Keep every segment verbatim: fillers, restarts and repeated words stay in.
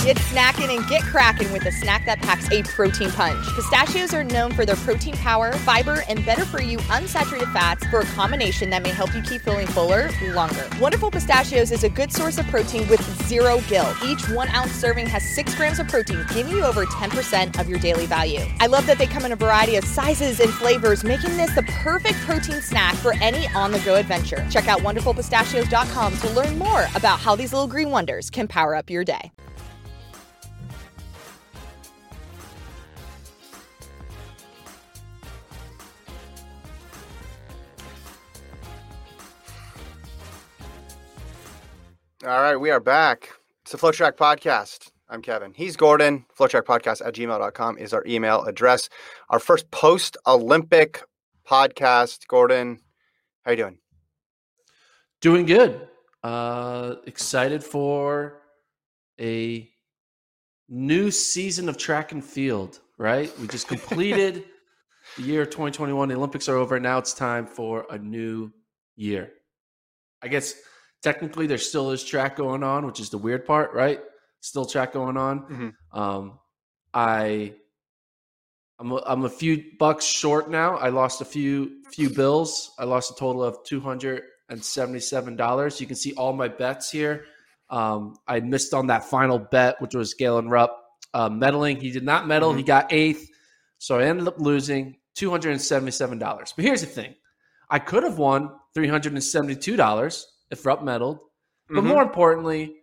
Get snacking and get cracking with a snack that packs a protein punch. Pistachios are known for their protein power, fiber, and better-for-you unsaturated fats for a combination that may help you keep feeling fuller longer. Wonderful Pistachios is a good source of protein with zero guilt. Each one-ounce serving has six grams of protein, giving you over ten percent of your daily value. I love that they come in a variety of sizes and flavors, making this the perfect protein snack for any on-the-go adventure. Check out wonderful pistachios dot com to learn more about how these little green wonders can power up your day. All right, we are back. It's the FloTrack Podcast. I'm Kevin. He's Gordon. FloTrackPodcast at gmail dot com is our email address. Our first post-Olympic podcast. Gordon, how you doing? Doing good. Uh, excited for a new season of track and field, right? We just completed the year of twenty twenty-one. The Olympics are over. Now it's time for a new year. I guess technically there still is track going on, which is the weird part, right? Still track going on. Mm-hmm. Um, I, I'm a, I'm a few bucks short now. I lost a few few bills. I lost a total of two hundred seventy-seven dollars. You can see all my bets here. Um, I missed on that final bet, which was Galen Rupp uh, medaling. He did not medal. Mm-hmm. He got eighth. So I ended up losing two hundred seventy-seven dollars. But here's the thing. I could have won three hundred seventy-two dollars if Rupp medaled. But mm-hmm. more importantly,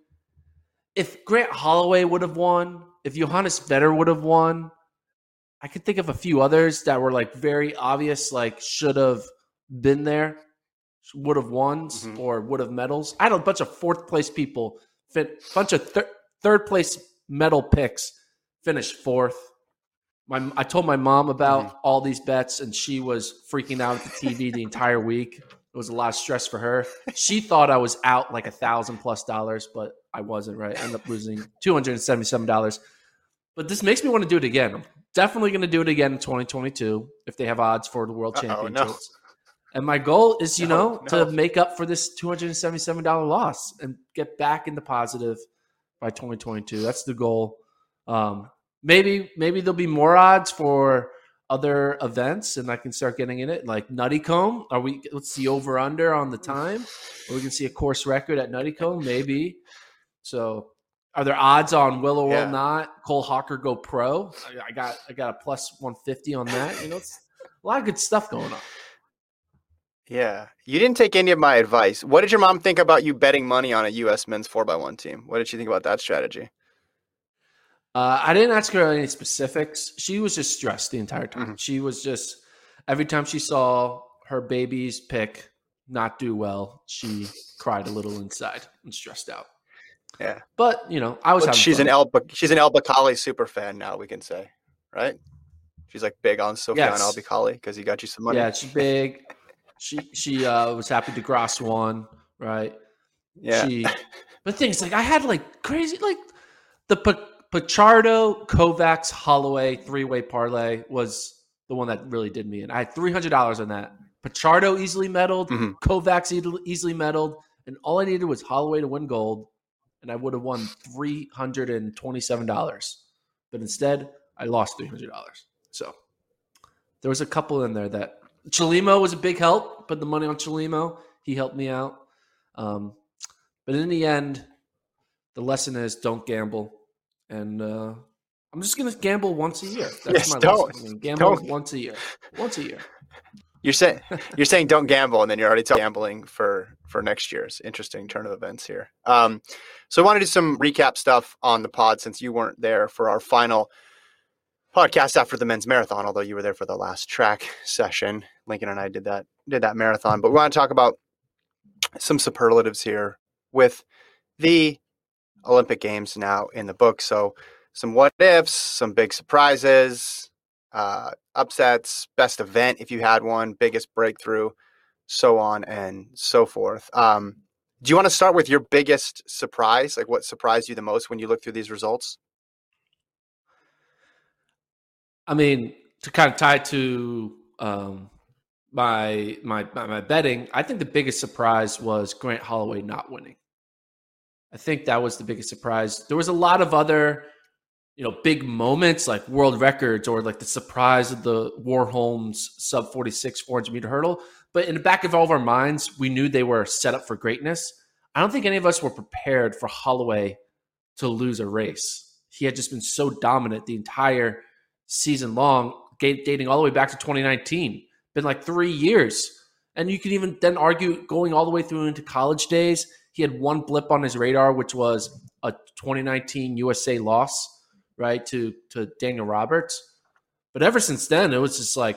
if Grant Holloway would have won, if Johannes Vetter would have won, I could think of a few others that were like very obvious, like should have been there, would have won, mm-hmm. or would have medals. I had a bunch of fourth place people, a bunch of thir- third place medal picks, finished fourth. My, I told my mom about mm-hmm. all these bets, and she was freaking out at the T V the entire week. It was a lot of stress for her. She thought I was out like a thousand plus dollars, but I wasn't, right? I ended up losing two hundred seventy-seven dollars. But this makes me want to do it again. I'm definitely going to do it again in twenty twenty-two if they have odds for the World Championships. No. And my goal is, you no, know, no. to make up for this two hundred seventy-seven dollars loss and get back in the positive by twenty twenty-two. That's the goal. Um, maybe maybe there'll be more odds for other events, and I can start getting in it. Like Nuttycombe, are we? Let's see over under on the time, or we can see a course record at Nuttycombe, maybe. So, are there odds on Will or yeah. Will not Cole Hawker go pro? I, I got I got a plus one fifty on that. You know, it's a lot of good stuff going on. Yeah, you didn't take any of my advice. What did your mom think about you betting money on a U S men's four by one team? What did she think about that strategy? Uh, I didn't ask her any specifics. She was just stressed the entire time. Mm-hmm. She was just, every time she saw her baby's pick not do well, she cried a little inside and stressed out. Yeah. But, you know, I was well, having she's fun. an El she's an El Bacali super fan now, we can say, right? She's like big on Sofyan yes. El Bacali because he got you some money. Yeah, she's big. she she uh, was happy DeGrasse won, right? Yeah. She, but things like I had like crazy, like the Pichardo, Kovacs, Holloway three-way parlay was the one that really did me in. I had three hundred dollars on that. Pichardo easily medaled, mm-hmm. Kovacs easily medaled, and all I needed was Holloway to win gold, and I would have won three hundred twenty-seven dollars. But instead, I lost three hundred dollars. So there was a couple in there that Chelimo was a big help. Put the money on Chelimo. He helped me out. Um, but in the end, the lesson is don't gamble. And uh, I'm just going to gamble once a year. That's yes, my don't, lesson. I'm gonna gamble don't. once a year. Once a year. You're saying you're saying don't gamble, and then you're already gambling for, for next year's interesting turn of events here. Um, so I want to do some recap stuff on the pod since you weren't there for our final podcast after the men's marathon, although you were there for the last track session. Lincoln and I did that did that marathon. But we want to talk about some superlatives here with the Olympic Games now in the book. So some what ifs, some big surprises, uh, upsets, best event if you had one, biggest breakthrough, so on and so forth. Um, do you want to start with your biggest surprise? Like what surprised you the most when you look through these results? I mean, to kind of tie to um, my, my my my betting, I think the biggest surprise was Grant Holloway not winning. I think that was the biggest surprise. There was a lot of other, you know, big moments like world records or like the surprise of the Warholm's sub forty-six four hundred meter hurdle. But in the back of all of our minds, we knew they were set up for greatness. I don't think any of us were prepared for Holloway to lose a race. He had just been so dominant the entire season long, dating all the way back to twenty nineteen. Been like three years. And you can even then argue going all the way through into college days, he had one blip on his radar, which was a twenty nineteen U S A loss, right, to, to Daniel Roberts. But ever since then, it was just like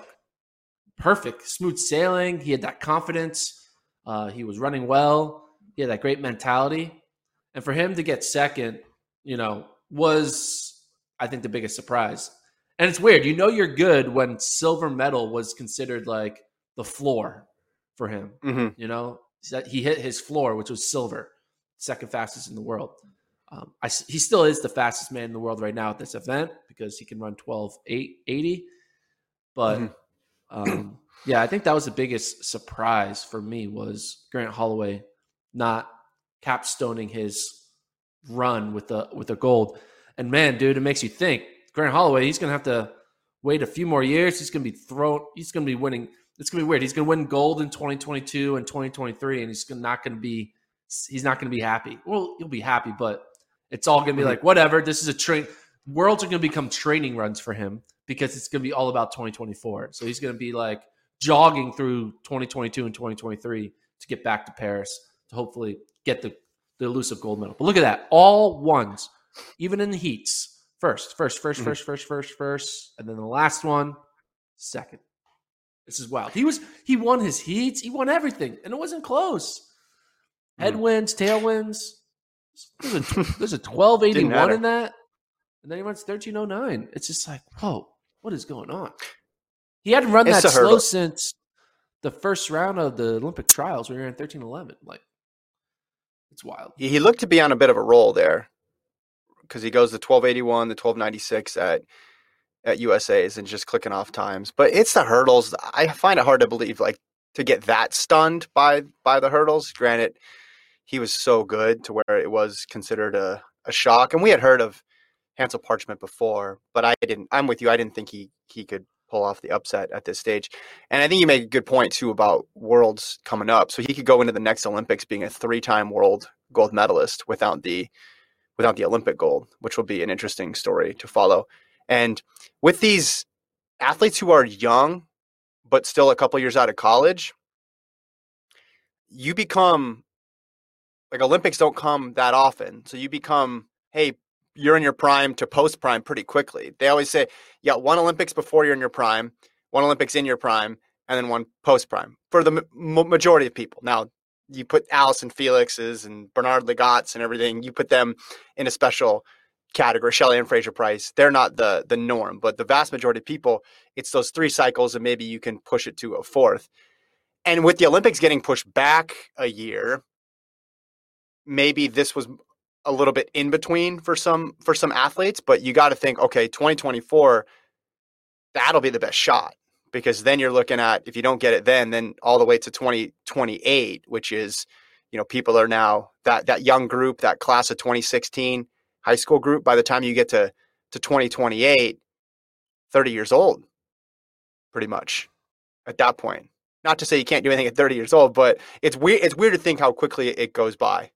perfect, smooth sailing. He had that confidence. Uh, he was running well. He had that great mentality. And for him to get second, you know, was, I think, the biggest surprise. And it's weird. You know you're good when silver medal was considered like the floor for him. Mm-hmm. You know, he hit his floor, which was silver, second fastest in the world. Um, I, he still is the fastest man in the world right now at this event because he can run twelve eighty. But mm-hmm. um, yeah, I think that was the biggest surprise for me was Grant Holloway not capstoning his run with the with the gold. And man, dude, it makes you think. Grant Holloway, he's gonna have to wait a few more years. He's gonna be thrown. He's gonna be winning. It's gonna be weird. He's gonna win gold in twenty twenty-two and twenty twenty-three, and he's not gonna be. He's not gonna be happy. Well, he'll be happy, but it's all gonna be like whatever. This is a train. Worlds are gonna become training runs for him because it's gonna be all about twenty twenty-four. So he's gonna be like jogging through twenty twenty-two and twenty twenty-three to get back to Paris to hopefully get the the elusive gold medal. But look at that, all ones, even in the heats. First, first, first, mm-hmm. first, first, first, first, and then the last one, second. This is wild. He was he won his heats, he won everything, and it wasn't close. Mm-hmm. Headwinds, tailwinds. There's a, there's a twelve eighty-one in that, and then he runs thirteen oh nine. It's just like, whoa, what is going on? He hadn't run it's that slow hurdle. since the first round of the Olympic trials where he ran thirteen eleven. Like, it's wild. He looked to be on a bit of a roll there because he goes the twelve eighty-one, the twelve ninety-six at at U S A's and just clicking off times. But it's the hurdles. I find it hard to believe, like, to get that stunned by by the hurdles. Granted, he was so good to where it was considered a, a shock. And we had heard of Hansel Parchment before, but I didn't. I'm with you. I didn't think he he could pull off the upset at this stage. And I think you make a good point too about Worlds coming up. So he could go into the next Olympics being a three-time world gold medalist without the without the Olympic gold, which will be an interesting story to follow. And with these athletes who are young, but still a couple years out of college, you become like Olympics don't come that often. So you become, hey, you're in your prime to post prime pretty quickly. They always say, yeah, one Olympics before you're in your prime, one Olympics in your prime, and then one post prime for the m- majority of people. Now, you put Allison Felix's and Bernard Ligots and everything, you put them in a special category. Shelley and Fraser Price, they're not the the norm, but the vast majority of people, it's those three cycles and maybe you can push it to a fourth. And with the Olympics getting pushed back a year, maybe this was a little bit in between for some for some athletes, but you got to think, okay, twenty twenty-four, that'll be the best shot, because then you're looking at, if you don't get it then, then all the way to twenty twenty-eight, which is, you know, people are now, that that young group, that class of twenty sixteen high school group, by the time you get to, to twenty twenty-eight, thirty years old, pretty much at that point. Not to say you can't do anything at thirty years old, but it's weird. It's weird to think how quickly it goes by.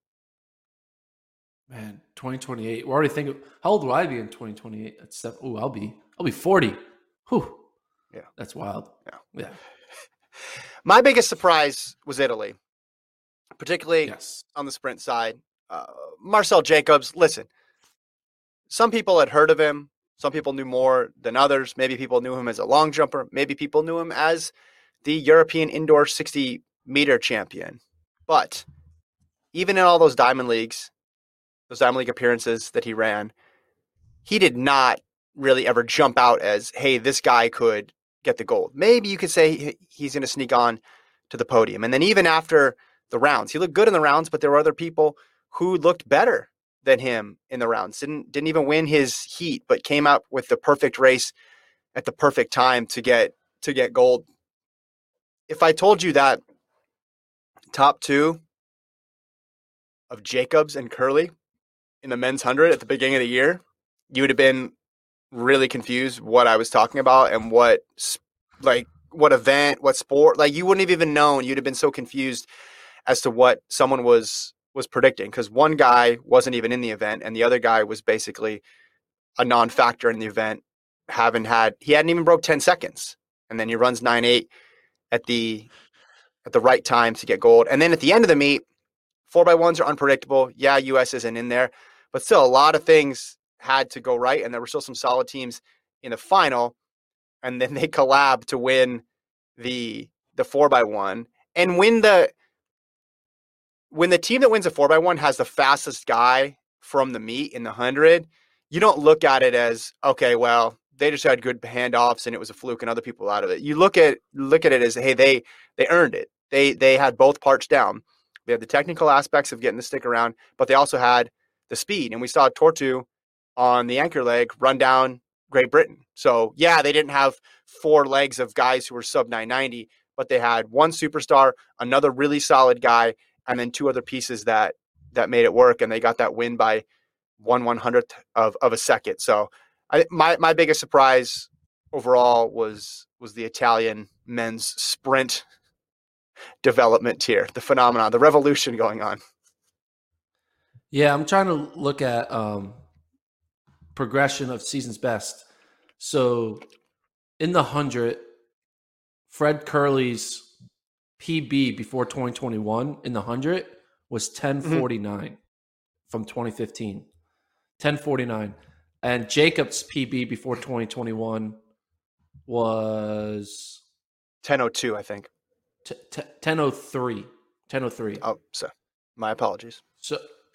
Man, twenty twenty-eight. We're already thinking, how old will I be in twenty twenty-eight? That's stuff. Oh, I'll be, I'll be forty. Whew. Yeah. That's wild. Yeah. Yeah. My biggest surprise was Italy, particularly Yes. on the sprint side. Uh, Marcel Jacobs, listen, some people had heard of him. Some people knew more than others. Maybe people knew him as a long jumper. Maybe people knew him as the European indoor sixty meter champion. But even in all those Diamond Leagues, those Diamond League appearances that he ran, he did not really ever jump out as, hey, this guy could get the gold. Maybe you could say he's going to sneak on to the podium. And then even after the rounds, he looked good in the rounds, but there were other people who looked better than him in the rounds. Didn't didn't even win his heat, but came out with the perfect race at the perfect time to get to get gold. If I told you that top two of Jacobs and Curley in the men's hundred at the beginning of the year, you would have been really confused what I was talking about and what like what event, what sport. Like you wouldn't have even known. You'd have been so confused as to what someone was was predicting, because one guy wasn't even in the event and the other guy was basically a non-factor in the event, having had he hadn't even broke ten seconds, and then he runs nine eight at the at the right time to get gold. And then at the end of the meet, four by ones are unpredictable. Yeah, U S isn't in there, but still a lot of things had to go right, and there were still some solid teams in the final. And then they collab to win the the four by one, and win the when the team that wins a four by one has the fastest guy from the meet in the hundred. You don't look at it as, okay, well, they just had good handoffs and it was a fluke and other people out of it. You look at look at it as, hey, they they earned it. They they had both parts down. They had the technical aspects of getting the stick around, but they also had the speed. And we saw Tortu on the anchor leg run down Great Britain. So yeah, they didn't have four legs of guys who were sub nine ninety, but they had one superstar, another really solid guy, and then two other pieces that that made it work. And they got that win by one one hundredth of, of a second. So I, my my biggest surprise overall was was the Italian men's sprint development here, the phenomenon, the revolution going on. Yeah, I'm trying to look at um, progression of season's best. So in the hundred, Fred Curley's P B before twenty twenty-one in the hundred was ten forty-nine mm-hmm. from twenty fifteen. ten forty-nine. And Jacob's P B before twenty twenty-one was ten oh two, I think. T- t- ten oh three. ten oh three. Oh, so my apologies. So,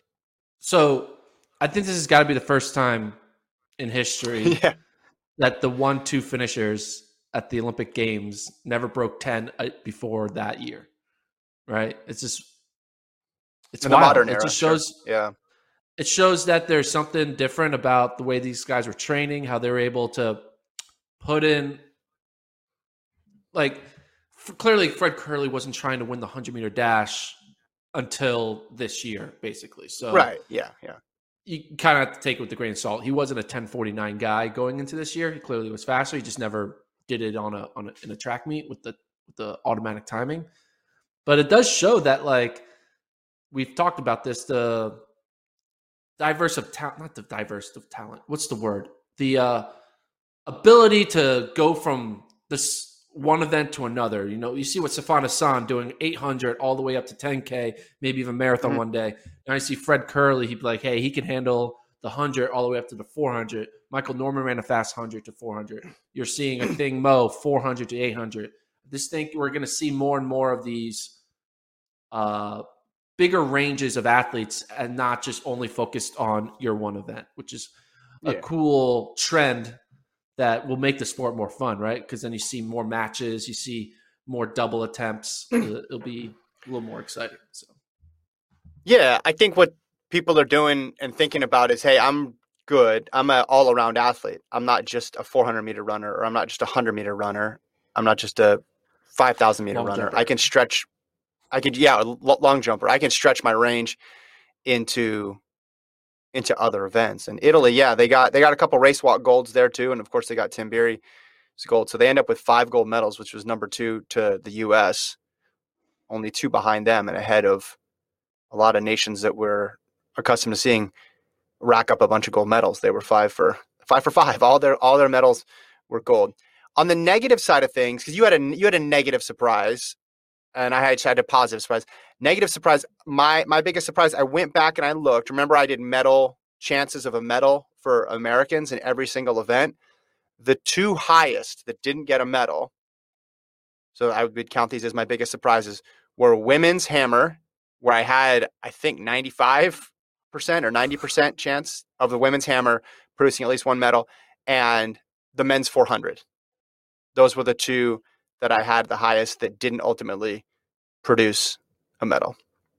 so I think this has got to be the first time in history yeah. that the one two finishers at the Olympic Games never broke ten before that year, right? It's just it's in the wild. modern It era. just shows, sure. yeah. It shows that there's something different about the way these guys were training, how they were able to put in, like, f- clearly Fred Curley wasn't trying to win the hundred meter dash until this year, basically. So right, yeah, yeah. You kind of have to take it with a grain of salt. He wasn't a ten forty-nine guy going into this year. He clearly was faster. He just never did it on a on a, in a track meet with the with the automatic timing. But it does show that, like, we've talked about this, the diverse of talent, not the diverse of talent. What's the word? The uh, ability to go from this one event to another. You know, you see what Safan Hassan doing eight hundred all the way up to ten K, maybe even marathon mm-hmm. one day. And I see Fred Curley, he'd be like, hey, he can handle the one hundred all the way up to the four hundred. Michael Norman ran a fast one hundred to four hundred. You're seeing a thing Mo, four hundred to eight hundred. I just think we're going to see more and more of these uh, bigger ranges of athletes and not just only focused on your one event, which is a yeah. cool trend that will make the sport more fun, right? Because then you see more matches, you see more double attempts. It'll be a little more exciting. So, yeah, I think what people are doing and thinking about is, hey, I'm good. I'm an all-around athlete. I'm not just a four hundred meter runner, or I'm not just a one hundred meter runner. I'm not just a five thousand meter long runner. Jumper. I can stretch. I could, yeah, long jumper. I can stretch my range into into other events. And Italy, yeah, they got they got a couple race walk golds there too, and of course they got Tamberi's gold. So they end up with five gold medals, which was number two to the U S, only two behind them, and ahead of a lot of nations that we're accustomed to seeing rack up a bunch of gold medals. They were five for five for five. All their all their medals were gold. On the negative side of things, because you had a you had a negative surprise. And I had, had a positive surprise. Negative surprise, my my biggest surprise, I went back and I looked. Remember, I did medal chances of a medal for Americans in every single event. The two highest that didn't get a medal, so I would count these as my biggest surprises, were women's hammer, where I had, I think, ninety-five percent or ninety percent chance of the women's hammer producing at least one medal, and the men's four hundred. Those were the two that I had the highest that didn't ultimately produce a medal.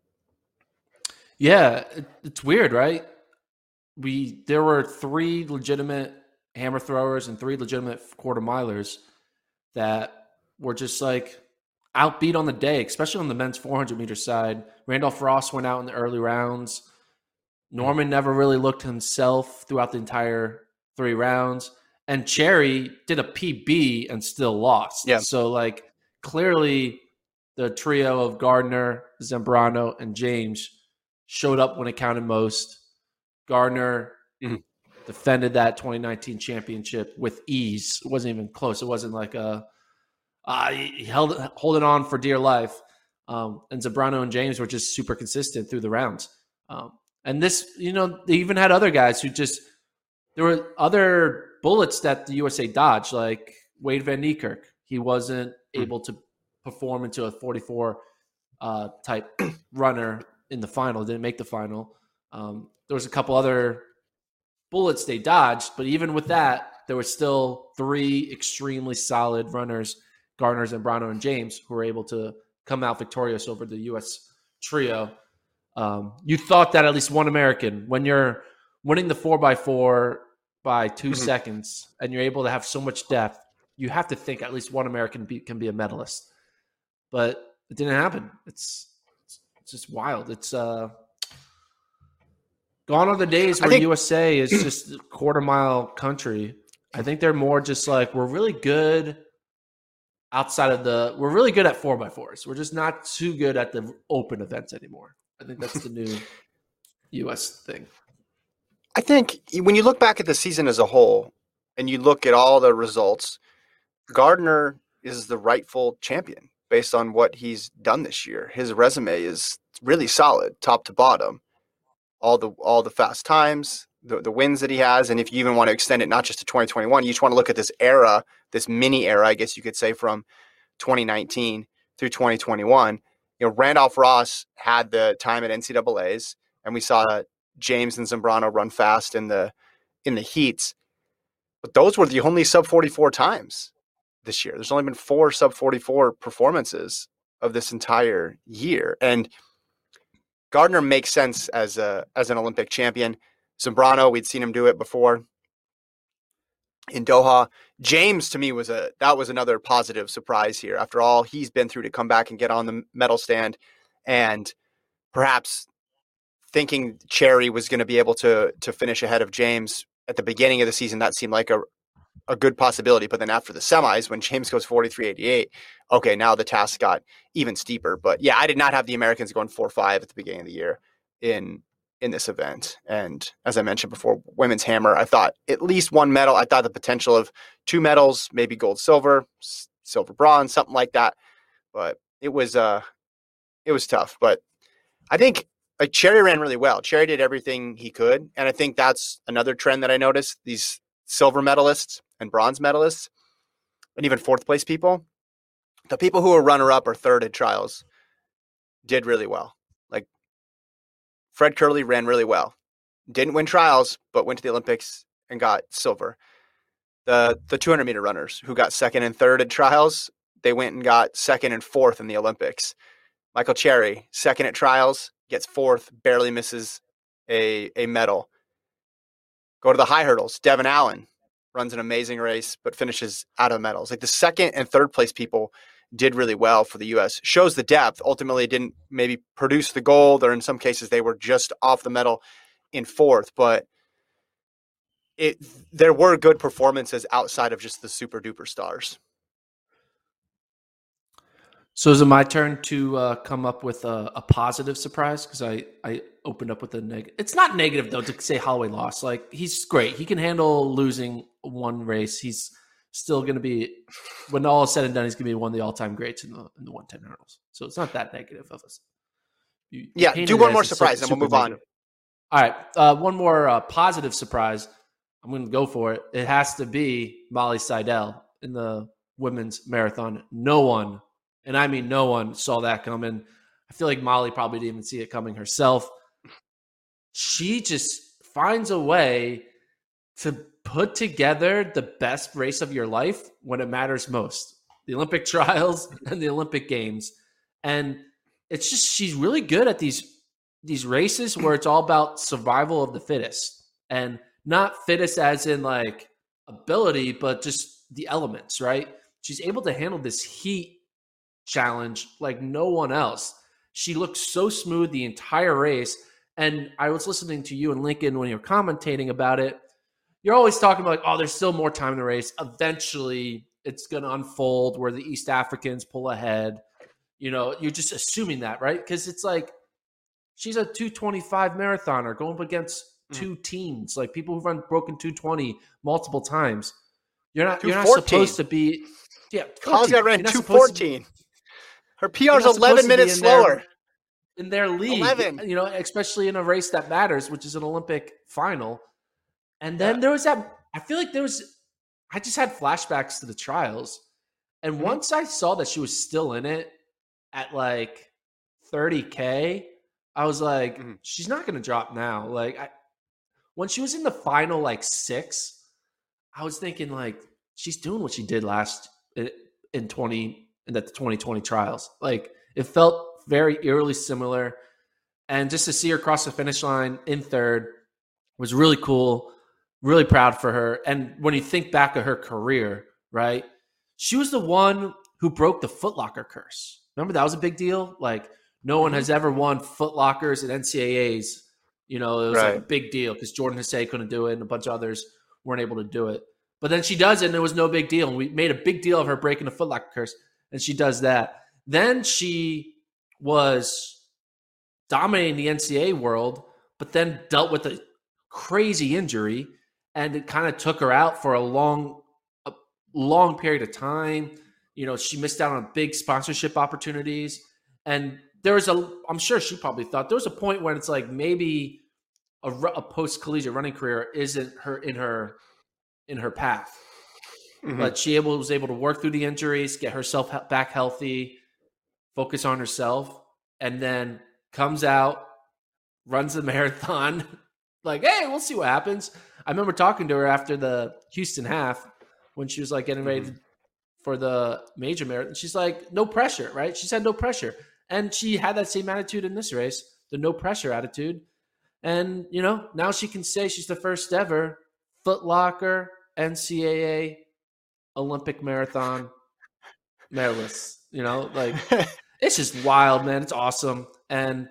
Yeah, it's weird, right? We there were three legitimate hammer throwers and three legitimate quarter milers that were just like, outbeat on the day, especially on the men's four hundred meter side. Randolph Ross went out in the early rounds. Norman never really looked himself throughout the entire three rounds. And Cherry did a P B and still lost. Yeah. So, like, clearly the trio of Gardner, Zambrano, and James showed up when it counted most. Gardner mm-hmm. defended that twenty nineteen championship with ease. It wasn't even close. It wasn't like a uh, he held holding on for dear life. Um, and Zambrano and James were just super consistent through the rounds. Um, and this, you know, they even had other guys who just there were other bullets that the U S A dodged, like Wade Van Niekerk. He wasn't mm-hmm. able to perform into a forty-four uh, type runner in the final. Didn't make the final. Um, there was a couple other bullets they dodged, but even with that, there were still three extremely solid runners, Gardner, Zambrano, and James, who were able to come out victorious over the U S trio. Um, you thought that at least one American, when you're winning the four by four by two mm-hmm. seconds and you're able to have so much depth, you have to think at least one American be, can be a medalist. But it didn't happen. It's it's just wild. It's uh, gone are the days where think, U S A is just a quarter mile country. I think they're more just like, we're really good outside of the, we're really good at four by fours. We're just not too good at the open events anymore. I think that's the new U S thing. I think when you look back at the season as a whole and you look at all the results, Gardner is the rightful champion based on what he's done this year. His resume is really solid, top to bottom. All the all the fast times, the, the wins that he has, and if you even want to extend it not just to twenty twenty-one, you just want to look at this era, this mini era, I guess you could say, from twenty nineteen through twenty twenty-one. You know, Randolph Ross had the time at N C double A's, and we saw James and Zambrano run fast in the in the heats. But those were the only sub forty-four times this year. There's only been four sub forty-four performances of this entire year. And Gardner makes sense as a as an Olympic champion. Zambrano, we'd seen him do it before in Doha. James, to me, was a that was another positive surprise here. After all he's been through to come back and get on the medal stand, and perhaps thinking Cherry was going to be able to to finish ahead of James at the beginning of the season, that seemed like a a good possibility. But then after the semis, when James goes forty-three eighty-eight, okay, now the task got even steeper. But yeah, I did not have the Americans going four five at the beginning of the year in in this event. And as I mentioned before, women's hammer, I thought at least one medal. I thought the potential of two medals, maybe gold, silver, silver, bronze, something like that. But it was uh, it was tough. But I think like Cherry ran really well. Cherry did everything he could. And I think that's another trend that I noticed. These silver medalists and bronze medalists and even fourth place people, the people who were runner up or third at trials did really well. Like Fred Kerley ran really well. Didn't win trials, but went to the Olympics and got silver. The the two hundred meter runners who got second and third at trials, they went and got second and fourth in the Olympics. Michael Cherry, second at trials, gets fourth, barely misses a, a medal. Go to the high hurdles. Devin Allen runs an amazing race, but finishes out of medals. Like the second and third place people did really well for the U S. Shows the depth. Ultimately, it didn't maybe produce the gold, or in some cases they were just off the medal in fourth. But it there were good performances outside of just the super duper stars. So is it my turn to uh, come up with a, a positive surprise? Because I, I opened up with a negative. It's not negative, though, to say Holloway lost. Like, he's great. He can handle losing one race. He's still going to be, when all is said and done, he's going to be one of the all-time greats in the in the one ten hurdles. So it's not that negative of us. You, yeah, you do one more surprise, and we'll move negative. on. All right, uh, one more uh, positive surprise. I'm going to go for it. It has to be Molly Seidel in the women's marathon. No one, and I mean no one, saw that coming. I feel like Molly probably didn't even see it coming herself. She just finds a way to put together the best race of your life when it matters most. The Olympic trials and the Olympic Games. And it's just, she's really good at these, these races where it's all about survival of the fittest. And not fittest as in like ability, but just the elements, right? She's able to handle this heat challenge like no one else. She looked so smooth the entire race. And I was listening to you and Lincoln when you were commentating about it. You're always talking about, like, oh, there's still more time in the race. Eventually, it's going to unfold where the East Africans pull ahead. You know, you're just assuming that, right? Because it's like she's a two twenty-five marathoner going up against mm. two teens, like people who've run broken two twenty multiple times. You're not. You're not supposed to be. Yeah, Kasia ran two fourteen. Her P R is eleven minutes slower. In their league, eleven. You know, especially in a race that matters, which is an Olympic final. And then yeah. there was that, I feel like there was, I just had flashbacks to the trials. And mm-hmm. once I saw that she was still in it at like thirty K, I was like, mm-hmm. she's not going to drop now. Like, I, when she was in the final, like six, I was thinking, like, she's doing what she did last in, in twenty, in the twenty twenty trials. Like, it felt very eerily similar. And just to see her cross the finish line in third was really cool. Really proud for her. And when you think back of her career, right, she was the one who broke the Foot Locker curse. Remember, that was a big deal? Like, no one has ever won Foot Lockers at N C A As. You know, it was right. like a big deal because Jordan Hussein couldn't do it and a bunch of others weren't able to do it. But then she does it and it was no big deal. And we made a big deal of her breaking the Foot Locker curse. And she does that. Then she was dominating the N C A A world, but then dealt with a crazy injury. And it kind of took her out for a long, a long period of time. You know, she missed out on big sponsorship opportunities. And there was a, I'm sure she probably thought there was a point when it's like maybe a, a post-collegiate running career isn't her in her in her path. Mm-hmm. But she able was able to work through the injuries, get herself back healthy, focus on herself, and then comes out, runs the marathon. Like, hey, we'll see what happens. I remember talking to her after the Houston half when she was like getting ready mm-hmm. for the major marathon. She's like, no pressure, right? She said no pressure. And she had that same attitude in this race, the no pressure attitude. And, you know, now she can say she's the first ever Foot Locker N C A A Olympic marathon medalist. You know, like, it's just wild, man. It's awesome. And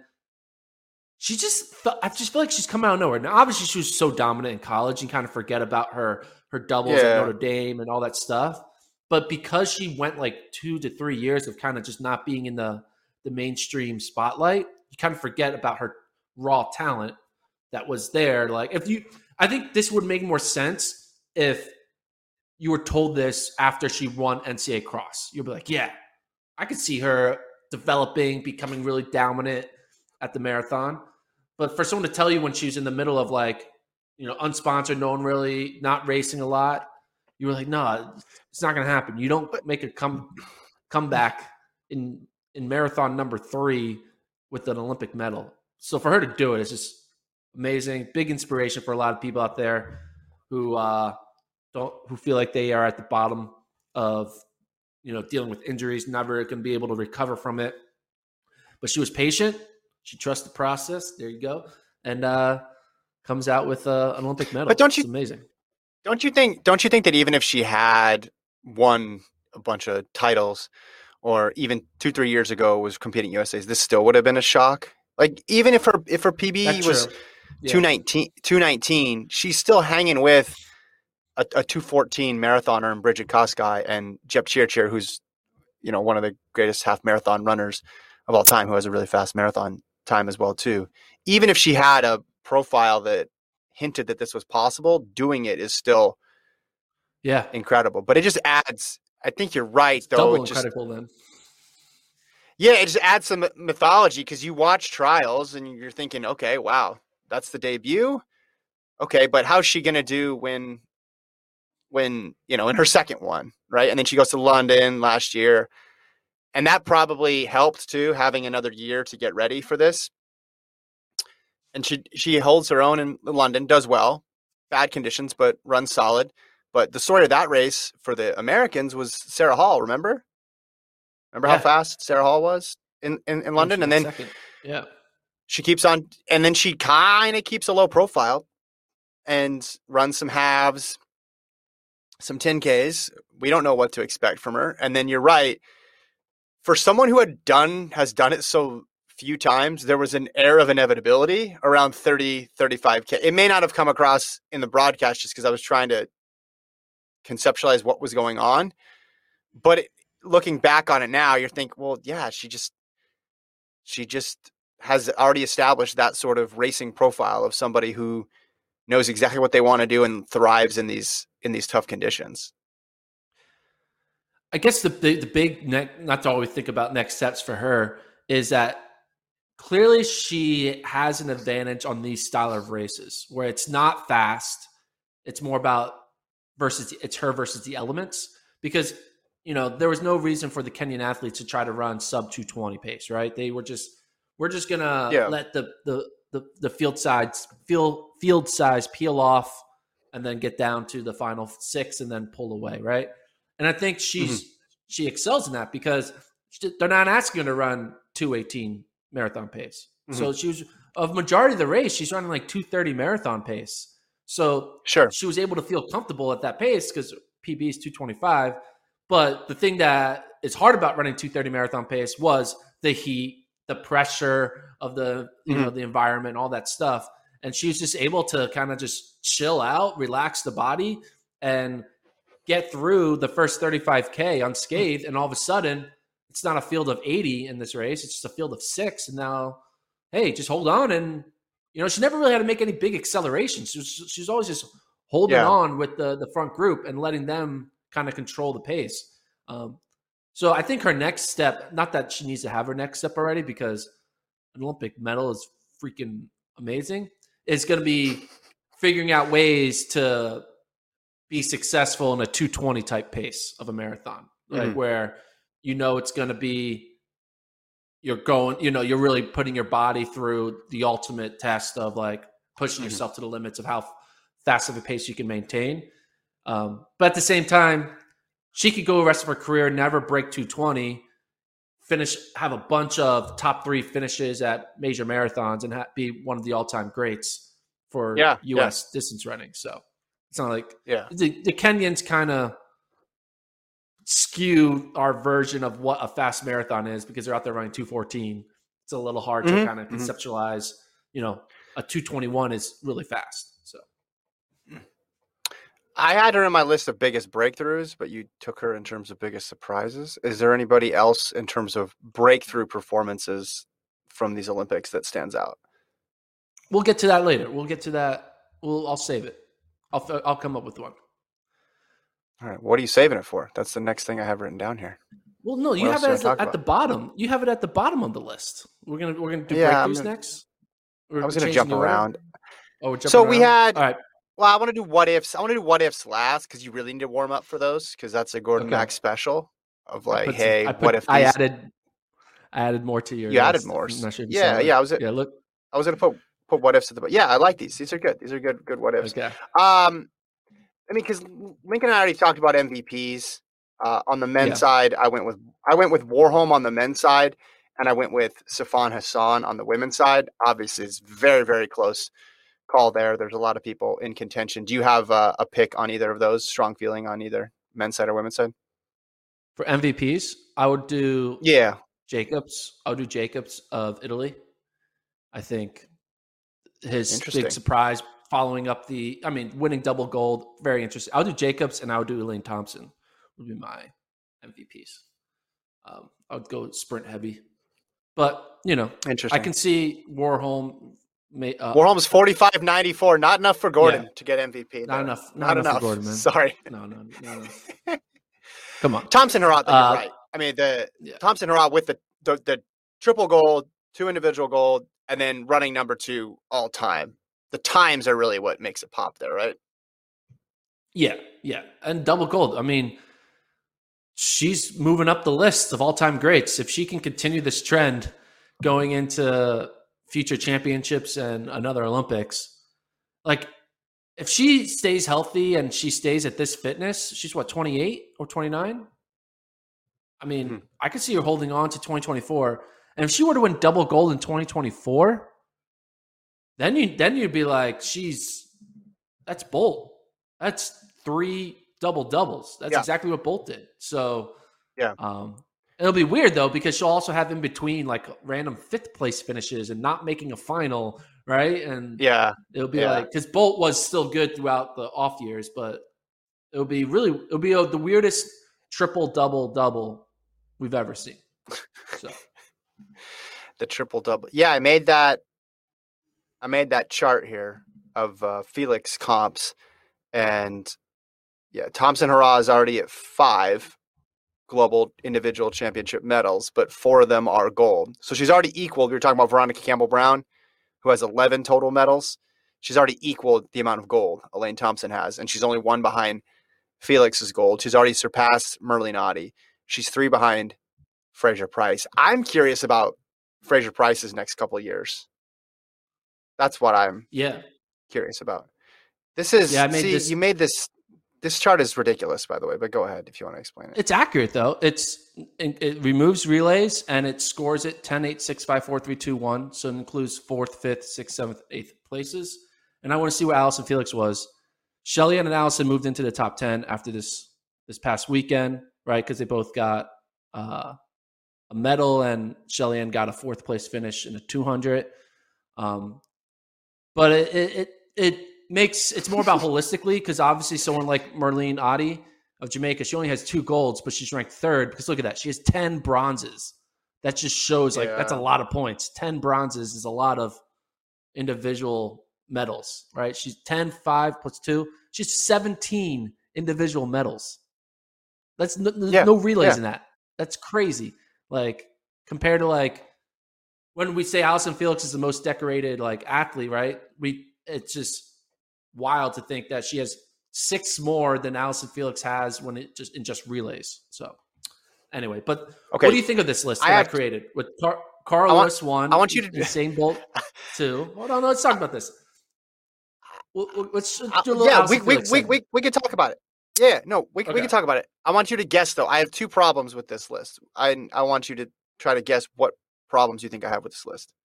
she just, I just feel like she's come out of nowhere. Now, obviously, she was so dominant in college and kind of forget about her her doubles yeah. at Notre Dame and all that stuff. But because she went like two to three years of kind of just not being in the, the mainstream spotlight, you kind of forget about her raw talent that was there. Like, if you, I think this would make more sense if you were told this after she won N C A A Cross. You'd be like, yeah, I could see her developing, becoming really dominant at the marathon. But for someone to tell you when she was in the middle of like, you know, unsponsored, no one really, not racing a lot, you were like, no, it's not going to happen. You don't make a come comeback in in marathon number three with an Olympic medal. So for her to do it is just amazing. Big inspiration for a lot of people out there who uh, don't who feel like they are at the bottom of, you know, dealing with injuries, never going to be able to recover from it. But she was patient. She trusts the process. There you go. And uh, comes out with uh, an Olympic medal. But don't you, it's amazing. Don't you think, don't you think that even if she had won a bunch of titles or even two, three years ago was competing U S As, this still would have been a shock? Like, even if her, if her P B That's was yeah. two nineteen, two nineteen, she's still hanging with a, a two fourteen marathoner and Bridget Kosgei and Jep Chirchir, who's, you know, one of the greatest half marathon runners of all time, who has a really fast marathon time as well too. Even if she had a profile that hinted that this was possible, doing it is still yeah incredible. But it just adds, I think you're right it's though. Double it just, incredible then. Yeah, it just adds some mythology because you watch trials and you're thinking, okay, wow, that's the debut. Okay, but how's she gonna do when when, you know, in her second one, right? And then she goes to London last year. And that probably helped too, having another year to get ready for this. And she she holds her own in London, does well, bad conditions, but runs solid. But the story of that race for the Americans was Sarah Hall, remember? Remember yeah. how fast Sarah Hall was in, in, in London? And then second. yeah, she keeps on, and then she kind of keeps a low profile and runs some halves, some ten Ks. We don't know what to expect from her. And then you're right. for someone who had done has done it so few times, there was an air of inevitability around thirty, thirty-five K. It may not have come across in the broadcast just because I was trying to conceptualize what was going on. But it, looking back on it now, you're thinking, well, yeah, she just, she just has already established that sort of racing profile of somebody who knows exactly what they want to do and thrives in these, in these tough conditions. I guess the, the, the big, ne- not to always think about next steps for her, is that clearly she has an advantage on these style of races where it's not fast. It's more about versus it's her versus the elements, because, you know, there was no reason for the Kenyan athletes to try to run sub two twenty pace, right? They were just, we're just going to yeah. let the, the, the, the field sides field, field size peel off and then get down to the final six and then pull away. Right. And I think she's, mm-hmm. she excels in that because they're not asking her to run two eighteen marathon pace. Mm-hmm. So she was of majority of the race, she's running like two thirty marathon pace. So sure, she was able to feel comfortable at that pace because P B is two twenty-five. But the thing that is hard about running two thirty marathon pace was the heat, the pressure of the, you mm-hmm. know, the environment, all that stuff. And she was just able to kind of just chill out, relax the body, and get through the first thirty-five K unscathed. Mm-hmm. And all of a sudden, it's not a field of eighty in this race. It's just a field of six. And now, hey, just hold on. And, you know, she never really had to make any big accelerations. She was, she was always just holding yeah. on with the, the front group and letting them kind of control the pace. Um, so I think her next step, not that she needs to have her next step already because an Olympic medal is freaking amazing, is going to be figuring out ways to be successful in a two twenty type pace of a marathon, right? Mm-hmm. Where, you know, it's going to be, you're going, you know, you're really putting your body through the ultimate test of like pushing mm-hmm. yourself to the limits of how fast of a pace you can maintain. Um, but at the same time, she could go the rest of her career, never break two twenty, finish, have a bunch of top three finishes at major marathons and ha- be one of the all-time greats for yeah, U S yeah. distance running. So it's not like yeah. the, the Kenyans kind of skew our version of what a fast marathon is because they're out there running two fourteen. It's a little hard mm-hmm. to kind of conceptualize, mm-hmm. you know, a two twenty-one is really fast. So I had her in my list of biggest breakthroughs, but you took her in terms of biggest surprises. Is there anybody else in terms of breakthrough performances from these Olympics that stands out? We'll get to that later. We'll get to that. We'll, I'll save it. I'll, I'll come up with one. All right. What are you saving it for? That's the next thing I have written down here. Well, no, you what have it at, the, at the bottom. You have it at the bottom of the list. We're gonna we're gonna do yeah, breakthroughs gonna, next. We're I was gonna jump around. Oh, we're jumping so around? we had. All right. Well, I want to do what ifs. I want to do what ifs last because you really need to warm up for those because that's a Gordon okay. Mack special of like, hey, some, put, what if I these... added? I added more to your. You list. added more. I'm not sure if you yeah, saw yeah. I was. Yeah, look. I was gonna put put what ifs at the bottom. Yeah, I like these. These are good. These are good. Good what ifs. Okay. Um, I mean, because Lincoln and I already talked about M V Ps. Uh, on the men's yeah. side, I went with I went with Warholm on the men's side, and I went with Sifan Hassan on the women's side. Obviously, it's very very close call there. There's a lot of people in contention. Do you have uh, a pick on either of those? Strong feeling on either men's side or women's side? For M V Ps, I would do yeah Jacobs. I would do Jacobs of Italy. I think his big surprise following up the, I mean, winning double gold, very interesting. I would do Jacobs and I would do Elaine Thompson would be my M V Ps. Um, I would go sprint heavy. But, you know, I can see Warholm. Uh, Warholm's forty-five ninety-four, not enough for Gordon yeah. to get M V P. Not though. enough. Not, not enough. enough for Gordon, man. Sorry. No, no, no. no. Come on. Thompson Herat, uh, you're right. I mean, the yeah. Thompson Herat with the, the the triple gold, two individual gold, and then running number two all time. The times are really what makes it pop there, right? Yeah, yeah. And double gold. I mean, she's moving up the list of all-time greats. If she can continue this trend going into future championships and another Olympics, like if she stays healthy and she stays at this fitness, she's what, twenty-eight or twenty-nine? I mean, mm-hmm. I could see her holding on to twenty twenty-four. And if she were to win double gold in twenty twenty-four, then you then you'd be like, she's that's Bolt. That's three double doubles. That's yeah. exactly what Bolt did. So yeah. Um, It'll be weird though, because she'll also have in between like random fifth place finishes and not making a final, right? And yeah, it'll be yeah. like, because Bolt was still good throughout the off years, but it'll be really, it'll be a, the weirdest triple double double we've ever seen. So the triple double. Yeah, I made that. I made that chart here of uh, Felix comps, and yeah, Thompson Herah is already at five global individual championship medals, but four of them are gold. So she's already equaled. We were talking about Veronica Campbell-Brown, who has eleven total medals. She's already equaled the amount of gold Elaine Thompson has, and she's only one behind Felix's gold. She's already surpassed Merlene Ottey. She's three behind Fraser Price. I'm curious about Fraser Price's next couple of years. That's what I'm yeah curious about. This is yeah. I made see, this. you made this. This chart is ridiculous, by the way. But go ahead if you want to explain it. It's accurate though. It's it, it removes relays and it scores it ten, eight, six, five, four, three, two, one. So it includes fourth, fifth, sixth, seventh, eighth places. And I want to see where Allison Felix was. Shelly-Ann and Allison moved into the top ten after this this past weekend, right? Because they both got uh, a medal, and Shelly-Ann got a fourth place finish in a two hundred. Um, but it, it it it makes it's more about holistically, because obviously someone like Merlene Ottey of Jamaica, she only has two golds, but she's ranked third because look at that, she has ten bronzes. That just shows like Yeah. that's a lot of points. ten bronzes is a lot of individual medals, right? She's ten, five plus two. She's seventeen individual medals. That's no, Yeah. no relays Yeah. in that. That's crazy. Like compared to like when we say Allison Felix is the most decorated like athlete, right? We it's just wild to think that she has six more than Allison Felix has when it just in just relays. So anyway, but Okay. what do you think of this list I that I, have- created with Car- Carl I want- Lewis one? I want you to- Usain Bolt two. Hold on, let's talk about this. We'll, we'll- let's do a Uh, little yeah, Allison we, we, Felix we, segment. we, we can talk about it. Yeah, no, we, we Okay. can talk about it. I want you to guess, though. I have two problems with this list. I, I want you to try to guess what problems you think I have with this list.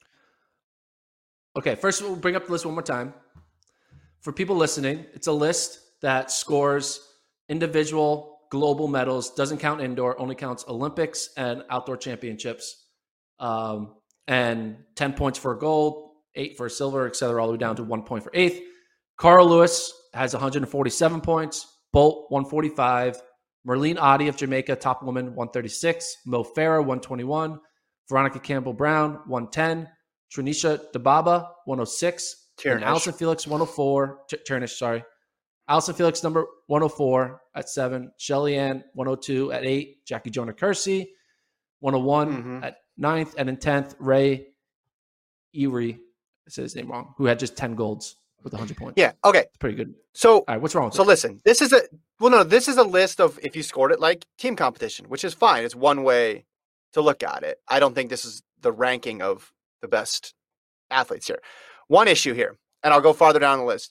Okay, first we'll bring up the list one more time. For people listening, it's a list that scores individual global medals, doesn't count indoor, only counts Olympics and outdoor championships. Um, and ten points for gold, eight for silver, et cetera, all the way down to one point for eighth. Carl Lewis has one hundred forty-seven points, Bolt one forty-five, Merlene Ottey of Jamaica, top woman, one thirty-six, Mo Farah, one twenty-one, Veronica Campbell-Brown, one ten, Trinisha Dababa, one oh six, and Tiernish. Allison Felix, one oh four, T- Tiernish, sorry. Allison Felix, number one oh four at seven, Shelly-Ann, one oh two at eight, Jackie Jonah Kersey, one oh one Mhm. at ninth, and in tenth, Ray Erie, I said his name wrong, who had just ten golds with one hundred points. Yeah, okay. It's pretty good. So, All right, what's wrong with so it? listen, this is a, well, no, this is a list of if you scored it like team competition, which is fine. It's one way to look at it. I don't think this is the ranking of the best athletes here. One issue here, and I'll go farther down the list.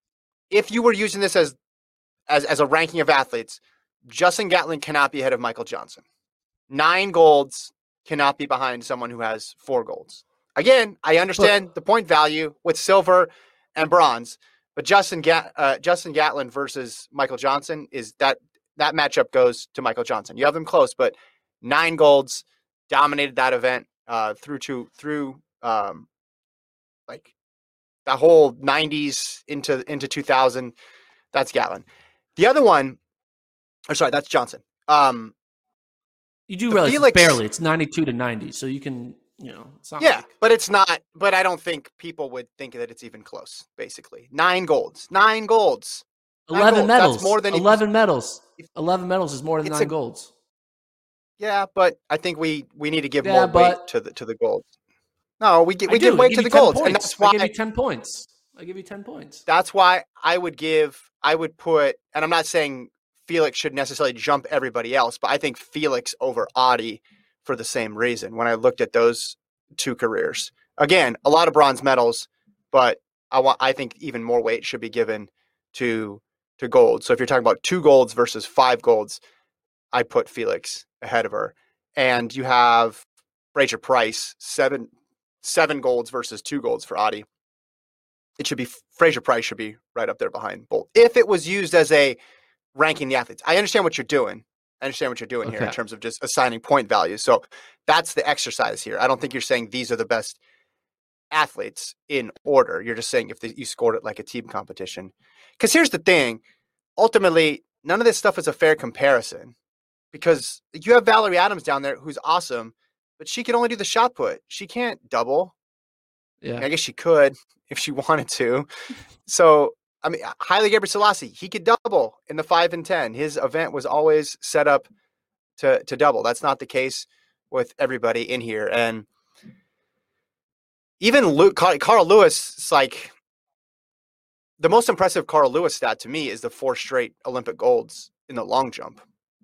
If you were using this as as, as a ranking of athletes, Justin Gatlin cannot be ahead of Michael Johnson. Nine golds cannot be behind someone who has four golds. Again, I understand the point value with silver and bronze, but Justin Gat, uh, Justin Gatlin versus Michael Johnson is that that matchup goes to Michael Johnson. You have them close, but nine golds dominated that event uh, through to through um, like the whole nineties into into two thousand. That's Gatlin. The other one, or sorry, that's Johnson. Um, You do the realize Felix- it's barely. It's ninety-two to ninety, so you can, you know, it's not yeah, like, but it's not. But I don't think people would think that it's even close. Basically, nine golds, nine golds, nine eleven golds. That's medals. more than eleven medals. eleven medals is more than It's nine a- golds. Yeah, but I think we we need to give Yeah, more but- weight to the to the golds. No, we give I we do. give I weight give to you the ten golds, and points. that's why I give you ten points. I give you ten points. that's why I would give I would put, and I'm not saying Felix should necessarily jump everybody else, but I think Felix over Ottey for the same reason. When I looked at those two careers, again, a lot of bronze medals, but I want I think even more weight should be given to to gold. So if you're talking about two golds versus five golds, I put Felix ahead of her. And you have Fraser Price, seven seven golds versus two golds for Ottey. It should be Fraser Price should be right up there behind Bolt if it was used as a ranking the athletes. I understand what you're doing, I understand what you're doing Okay. here in terms of just assigning point values. So that's the exercise here. I don't think you're saying these are the best athletes in order. You're just saying if they, you scored it like a team competition. Because here's the thing. Ultimately, none of this stuff is a fair comparison because you have Valerie Adams down there who's awesome, but she can only do the shot put. She can't double. Yeah. I guess she could if she wanted to. So, I mean, Haile Gebrselassie, he could double in the five and ten. His event was always set up to, to double. That's not the case with everybody in here. And even Luke, Carl Lewis, it's like the most impressive Carl Lewis stat to me is the four straight Olympic golds in the long jump.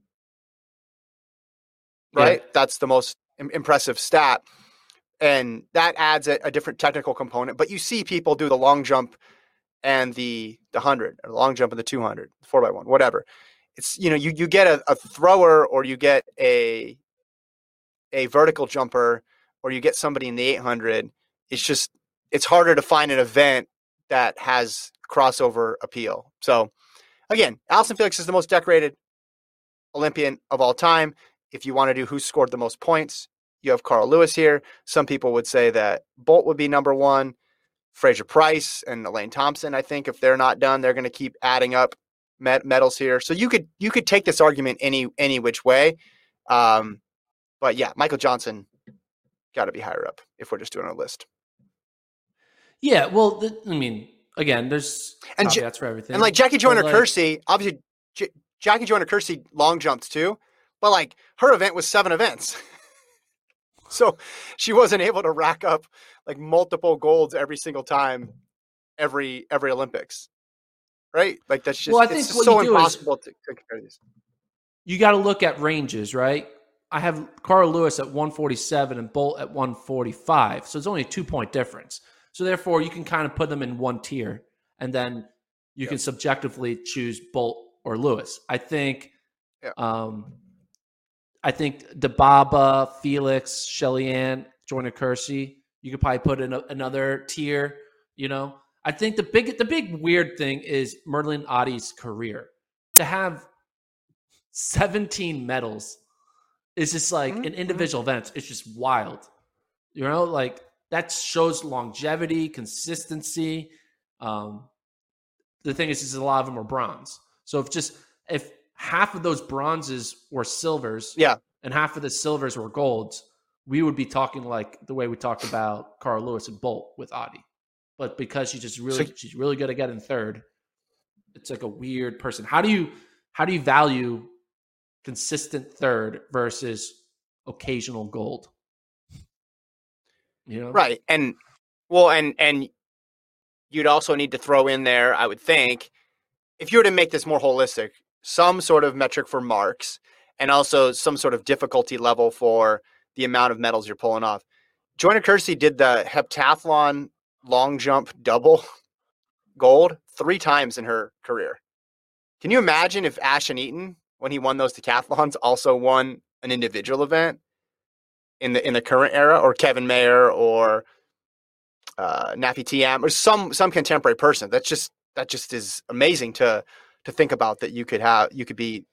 Right? Yeah. That's the most impressive stat. And that adds a, a different technical component. But you see people do the long jump and the the hundred, or the long jump and the two hundred, four by one, whatever. It's, you know, you you get a, a thrower, or you get a a vertical jumper, or you get somebody in the eight hundred. It's just, it's harder to find an event that has crossover appeal. So again, Allyson Felix is the most decorated Olympian of all time. If you want to do who scored the most points, you have Carl Lewis here. Some people would say that Bolt would be number one. Fraser Price and Elaine Thompson, I think if they're not done, they're going to keep adding up med- medals here. So you could you could take this argument any any which way. Um, but yeah, Michael Johnson got to be higher up if we're just doing a list. Yeah, well, the, I mean, again, there's and caveats for everything. And like Jackie Joyner like, Kersee, obviously J- Jackie Joyner Kersee long jumped too, but like her event was seven events. So she wasn't able to rack up like multiple golds every single time, every every Olympics, right? Like that's just, well, I it's think just what so you do impossible is, to, to compare these. You got to look at ranges, right? I have Carl Lewis at one forty-seven and Bolt at one forty-five, so it's only a two-point difference. So therefore, you can kind of put them in one tier, and then you yep. can subjectively choose Bolt or Lewis. I think. Yep. Um, I think DeBaba, Felix, Shelly-Ann, Joyner Kersee, you could probably put in a, another tier, you know. I think the big the big weird thing is Merlin Ottey's career. To have seventeen medals is just like mm-hmm. in individual events, it's just wild. You know, like that shows longevity, consistency. Um, the thing is, is a lot of them are bronze. So if just if half of those bronzes were silvers, yeah, and half of the silvers were golds, we would be talking like the way we talked about Carl Lewis and Bolt with Ottey. But because she's just really, so, she's really good at getting third, it's like a weird person. How do you, how do you value consistent third versus occasional gold? You know, right? And well, and and you'd also need to throw in there, I would think, if you were to make this more holistic, some sort of metric for marks, and also some sort of difficulty level for the amount of medals you're pulling off. Joyner Kersee did the heptathlon long jump double gold three times in her career. Can you imagine if Ashton Eaton, when he won those decathlons, also won an individual event in the in the current era, or Kevin Mayer, or uh, Nafi T M, or some some contemporary person? That's just that just is amazing to to think about, that you could have you could be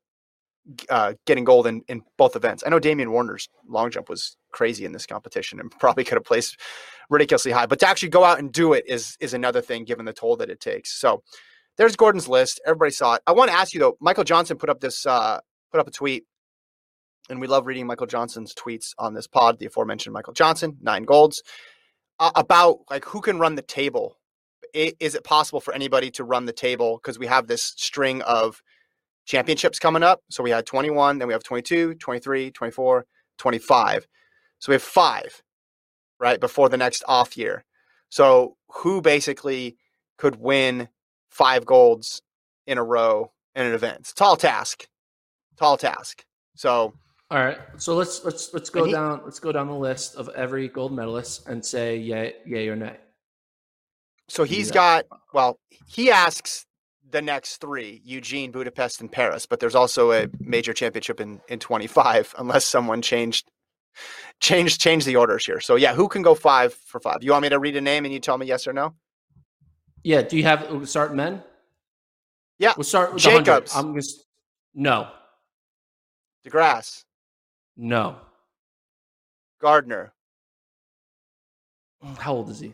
uh, getting gold in, in both events. I know Damian Warner's long jump was crazy in this competition and probably could have placed ridiculously high, but to actually go out and do it is is another thing, given the toll that it takes. So there's Gordon's list. Everybody saw it. I want to ask you though, Michael Johnson put up this uh, put up a tweet, and we love reading Michael Johnson's tweets on this pod. The aforementioned Michael Johnson, nine golds, uh, about like who can run the table. Is it possible for anybody to run the table? Because we have this string of championships coming up. So we had twenty-one, then we have twenty-two, twenty-three, twenty-four, twenty-five. So we have five, right, before the next off year. So who basically could win five golds in a row in an event? It's a tall task. Tall task. So all right. So let's let's let's go he, down let's go down the list of every gold medalist and say yay, yay or nay. So he's got, well, he asks the next three, Eugene, Budapest, and Paris, but there's also a major championship in, in twenty-five, unless someone changed, changed, changed the orders here. So yeah, who can go five for five? You want me to read a name and you tell me yes or no? Yeah. Do you have, we'll start men? Yeah. We'll start with Jacobs. I'm just, no. DeGrasse. No. Gardner. How old is he? I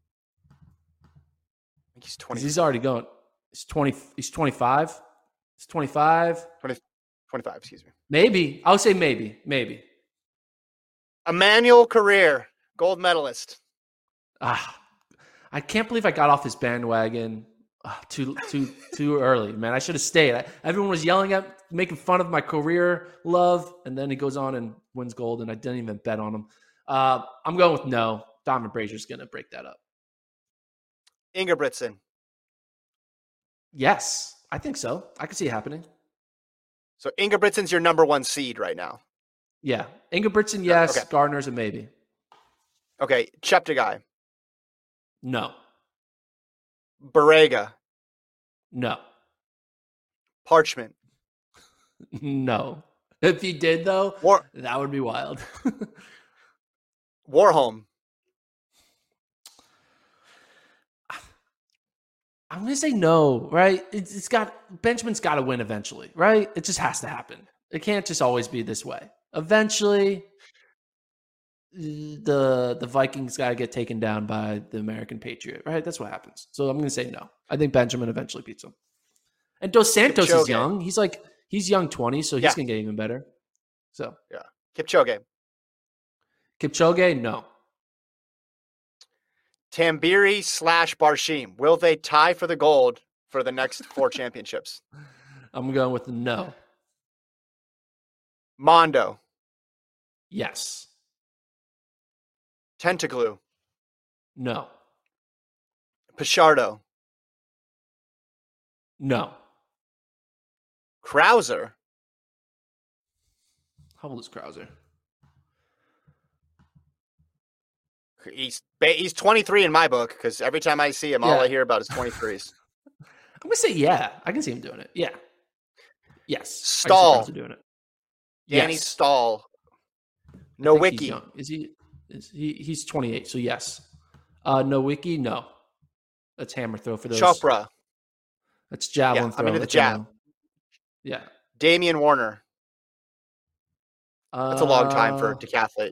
think he's twenty. He's already going. He's twenty. He's twenty-five. He's twenty-five. twenty, twenty-five, excuse me. Maybe. I'll say maybe. Maybe. Emmanuel Carrere, gold medalist. Ah, I can't believe I got off this bandwagon ah, too too too early, man. I should have stayed. I, everyone was yelling at, making fun of my career love, and then he goes on and wins gold, and I didn't even bet on him. Uh, I'm going with no. Donovan Brazier's going to break that up. Ingebrigtsen. Yes, I think so. I could see it happening. So Ingebrigtsen's your number one seed right now. Yeah. Ingebrigtsen, yes. Okay. Gardner's a maybe. Okay. Cheptegei. No. Barega. No. Parchment. No. If he did, though, War- that would be wild. Warholm. I'm going to say no, right? It's, it's got Benjamin's got to win eventually, right? It just has to happen. It can't just always be this way. Eventually, the the Vikings got to get taken down by the American Patriot, right? That's what happens. So I'm going to say no. I think Benjamin eventually beats him. And Dos Santos Kipchoge. is young. He's like, he's young twenty, so he's Yeah. going to get even better. So, Yeah. Kipchoge. Kipchoge, no. Tambiri slash Barshim. Will they tie for the gold for the next four championships? I'm going with no. Mondo. Yes. Tentaglu. No. Pichardo. No. Krauser. How old is Krauser? He's he's twenty-three in my book because every time I see him, all Yeah. I hear about is twenty-threes. I'm going to say yeah. I can see him doing it. Yeah. Yes. Stahl. I can see Krauser doing it. Danny Yes. Stahl. I No think wiki. He's young. Is he? Is he? He's twenty-eight. So yes. Uh, no wiki. No. That's hammer throw for those. Chopra. That's javelin Yeah, throw. I'm into the That's a jab. no. Yeah. Damian Warner. That's a long time for Uh, a decathlete.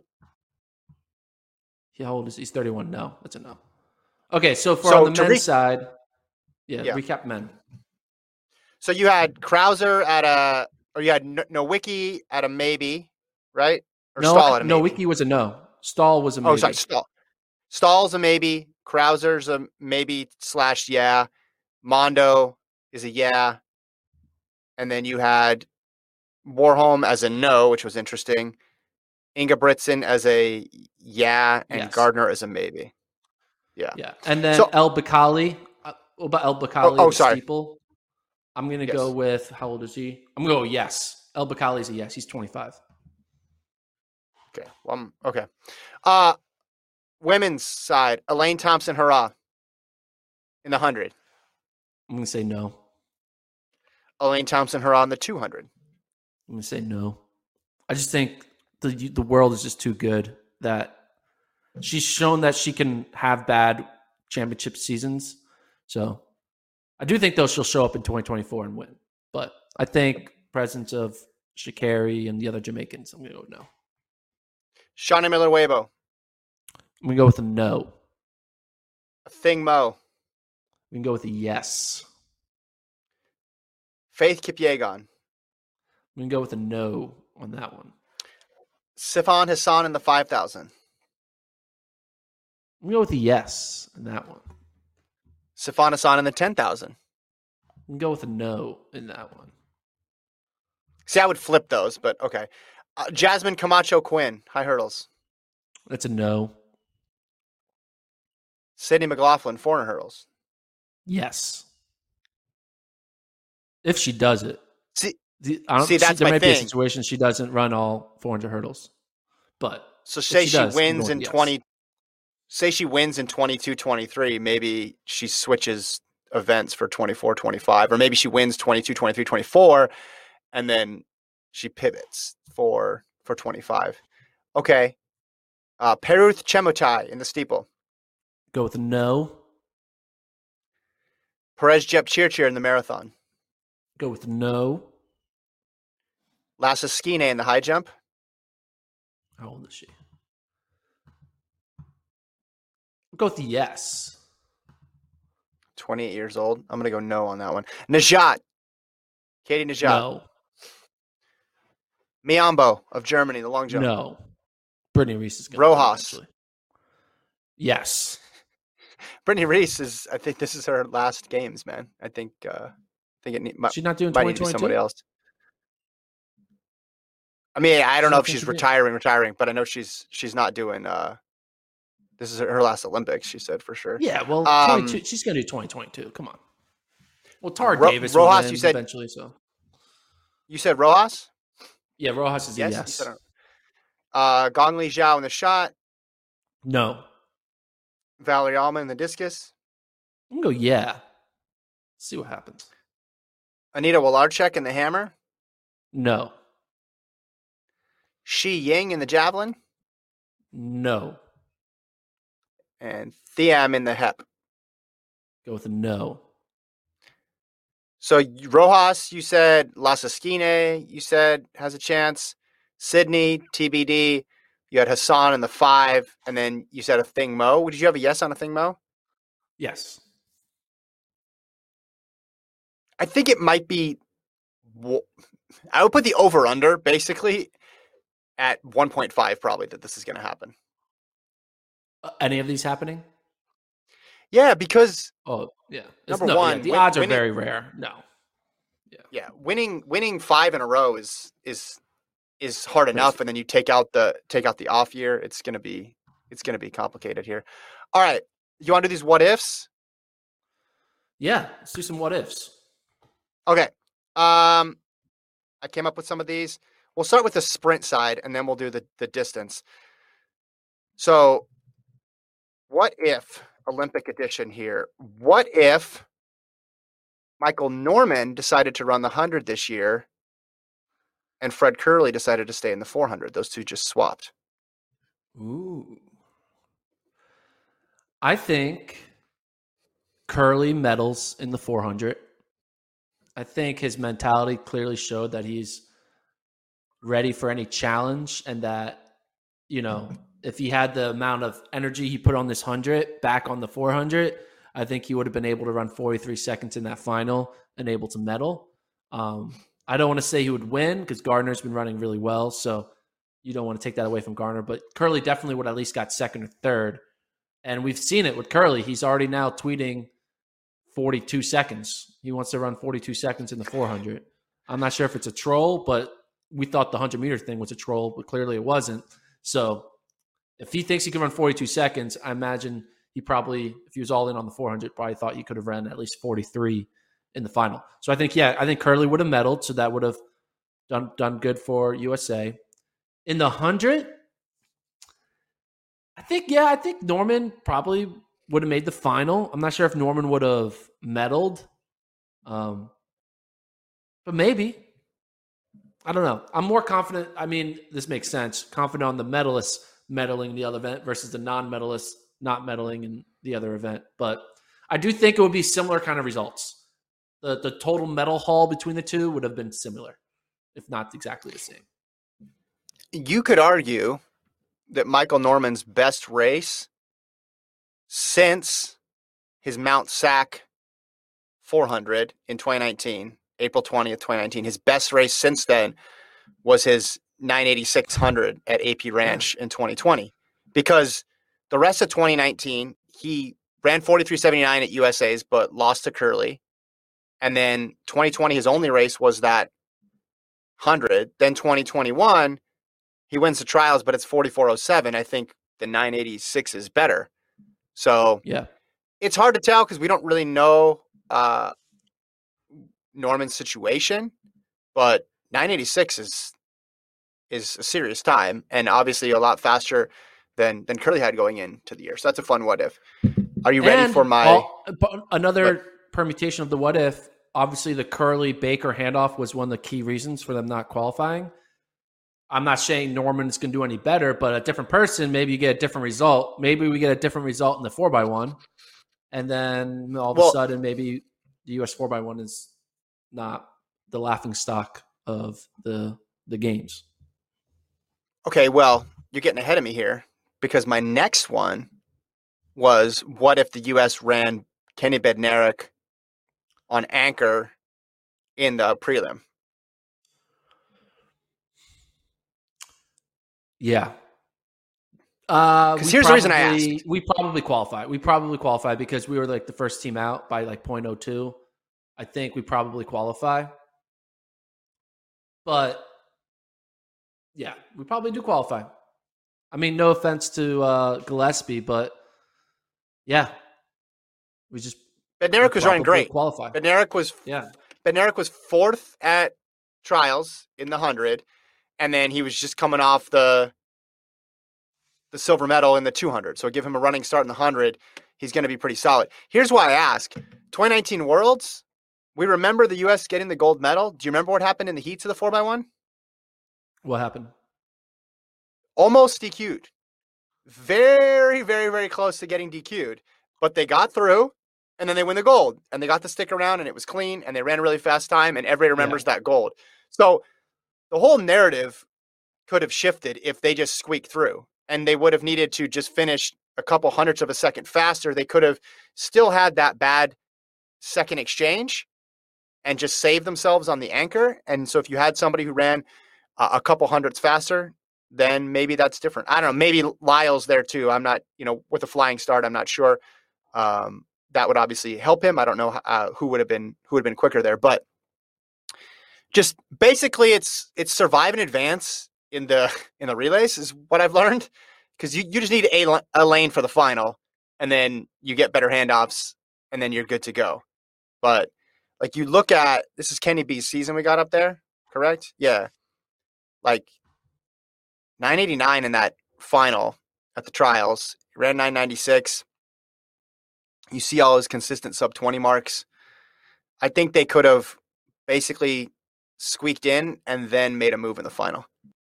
How old is he? He's thirty-one. No, that's a no. Okay, so for So on the to men's re- side, yeah, Yeah. recap men. So you had Krauser at a, or you had no, Nowicki at a maybe, right? Or No, Stahl at a no, maybe. wiki was a no. Stahl was a maybe. Oh, sorry, Stahl. Stahl's a maybe. Krauser's a maybe slash yeah. Mondo is a yeah. And then you had Warholm as a no, which was interesting. Ingebrigtsen as a yeah, and Yes. Gardner as a maybe. Yeah. Yeah, and then So- El Bakali. Uh, what about El Bakali? Oh, oh, the sorry. steeple? I'm gonna Yes. go with how old is he? I'm gonna go yes. El Bakali's a yes. He's twenty-five. Okay. Well, um, okay. Uh, women's side, Elaine Thompson Hurrah in the one hundred. I'm gonna say no. Elaine Thompson Hurrah in the two hundred. I'm gonna say no. I just think the the world is just too good that she's shown that she can have bad championship seasons. So I do think though she'll show up in twenty twenty-four and win. But I think presence of Sha'Carri and the other Jamaicans, I'm gonna go with no. Shauna Miller Weibo. I'm gonna go with a no. Thing Mo. We can go with a yes. Faith Kipyegon. We can go with a no on that one. Sifan Hassan in the five thousand. We can go with a yes in that one. Sifan Hassan in the ten thousand. We can go with a no in that one. See, I would flip those, but okay. Uh, Jasmine Camacho Quinn, high hurdles. That's a no. Sydney McLaughlin, four hundred hurdles. Yes. If she does it. See, The, I don't, See, that's she, there my might be a thing. situation she doesn't run all four hundred hurdles. But so say she she, does, I'm wins going in yes. twenty. Say she wins in twenty-two twenty-three. Maybe she switches events for twenty-four twenty-five, or maybe she wins twenty-two twenty-three twenty-four, and then she pivots for for twenty-five. Okay. Uh, Peruth Chemutai in the steeple. go with a no. Perez Jepchirchir in the marathon. Go with a no. Lasaskine in the high jump. How old is she? I'll go with the yes. twenty-eight years old. I'm going to go no on that one. Najat. Katie Najat. No. Miambo of Germany, the long jump. No. Brittany Reese is going Rojas. to Yes. Brittany Reese is, I think this is her last games, man. I think, uh, I think it need, might, She's not doing might need to be somebody twenty twenty-two? else. I mean, I don't She's know not if she's contributing? retiring, retiring, but I know she's she's not doing. Uh, this is her last Olympics. She said for sure. Yeah, well, Um, twenty-two, she's going to do twenty twenty-two. Come on. Well, Tara Ro- Davis Rojas, will win you said- eventually. So You said Rojas? yeah, Rojas is a Yes. yes. You said her. Uh, Gong Li Zhao in the shot. No. Valerie Alma in the discus. I'm going to go yeah. See what happens. Anita Wolarczyk in the hammer. No. Shi Ying in the javelin. No. And Thiam in the hep. Go with a no. So Rojas, you said Lasaskine, you said has a chance. Sydney, T B D. You had Hassan in the five, and then you said a Thing Mo. Did you have a yes on a Thing Mo? Yes. I think it might be. I would put the over under basically at one point five, probably that this is going to happen. Uh, any of these happening? Yeah, because Oh, yeah. It's Number no, yeah, one, the win- odds are winning- very rare. No. yeah, winning winning five in a row is is is hard enough, and then you take out the take out the off year. It's gonna be it's gonna be complicated here. All right, you want to do these what ifs? Yeah. Let's do some what ifs. Okay. Um, I came up with some of these. We'll start with the sprint side, and then we'll do the the distance. So, what if Olympic edition here? What if Michael Norman decided to run the one hundred this year and Fred Curley decided to stay in the four hundred? Those two just swapped. Ooh. I think Curley medals in the four hundred. I think his mentality clearly showed that he's ready for any challenge, and that, you know, if he had the amount of energy he put on this one hundred back on the four hundred, I think he would have been able to run forty-three seconds in that final and able to medal. Um, I don't want to say he would win because Gardner's been running really well, so you don't want to take that away from Gardner. But Curley definitely would at least got second or third. And we've seen it with Curley. He's already now tweeting forty-two seconds. He wants to run forty-two seconds in the four hundred. I'm not sure if it's a troll, but we thought the one hundred meter thing was a troll, but clearly it wasn't. So if he thinks he can run forty-two seconds, I imagine he probably, if he was all in on the four hundred, probably thought he could have run at least forty-three in the final. So I think, yeah, I think Curley would have medaled, so that would have done done good for U S A. In the one hundred, I think, yeah, I think Norman probably would have made the final. I'm not sure if Norman would have medaled, um, but maybe. I don't know. I'm more confident. I mean, this makes sense. Confident on the medalists medaling in the other event versus the non-medalists not medaling in the other event. But I do think it would be similar kind of results. The the total medal haul between the two would have been similar, if not exactly the same. You could argue that Michael Norman's best race since his Mount Sac four hundred in twenty nineteen, April twentieth, twenty nineteen, his best race since then was his nine eighty-six hundred at A P Ranch in twenty twenty. Because the rest of twenty nineteen, he ran forty-three seventy-nine at U S A's, but lost to Curley. And then twenty twenty, his only race was that one hundred. Then twenty twenty-one, he wins the trials, but it's forty-four oh seven. I think the nine eighty-six is better. So Yeah. it's hard to tell because we don't really know uh, Norman's situation, but nine eighty-six is is a serious time, and obviously a lot faster than than Curley had going into the year. So that's a fun what if. Are you ready And for my all- but another But- permutation of the what if? Obviously, the Curley Baker handoff was one of the key reasons for them not qualifying. I'm not saying Norman's going to do any better, but a different person, maybe you get a different result. Maybe we get a different result in the four by one, and then all of Well- a sudden, maybe the U S four by one is not the laughing stock of the the games. Okay, well, you're getting ahead of me here because my next one was what if the U S ran Kenny Bednarik on anchor in the prelim? Yeah. Uh, Because we here's the reason I probably- asked. We probably qualify. We probably qualify because we were like the first team out by like point oh two. I think we probably qualify. But yeah, we probably do qualify. I mean, no offense to uh, Gillespie, but yeah, we just Bednarik we was running probably great. Qualify. Bednarik was Yeah. Bednarik was fourth at trials in the hundred, and then he was just coming off the the silver medal in the two hundred. So give him a running start in the hundred. He's going to be pretty solid. Here's why I ask: twenty nineteen Worlds, we remember the U S getting the gold medal. Do you remember what happened in the heats of the four by one? What happened? Almost D Q'd. Very, very, very close to getting D Q'd, but they got through, and then they win the gold, and they got to stick around, and it was clean, and they ran a really fast time, and everybody remembers yeah. that gold. So the whole narrative could have shifted if they just squeaked through, and they would have needed to just finish a couple hundredths of a second faster. They could have still had that bad second exchange and just saved themselves on the anchor. And so if you had somebody who ran uh, a couple hundredths faster, then maybe that's different. I don't know. Maybe Lyle's there too. I'm not, you know, with a flying start, I'm not sure. Um, that would obviously help him. I don't know uh, who would have been, who would have been quicker there, but just basically it's, it's survive and advance in the, in the relays is what I've learned. Cause you, you just need a, a lane for the final, and then you get better handoffs, and then you're good to go. But like you look at, this is Kenny B's season we got up there, correct? Yeah. Like nine eighty-nine in that final at the trials, he ran nine ninety-six. You see all his consistent sub twenty marks. I think they could have basically squeaked in and then made a move in the final.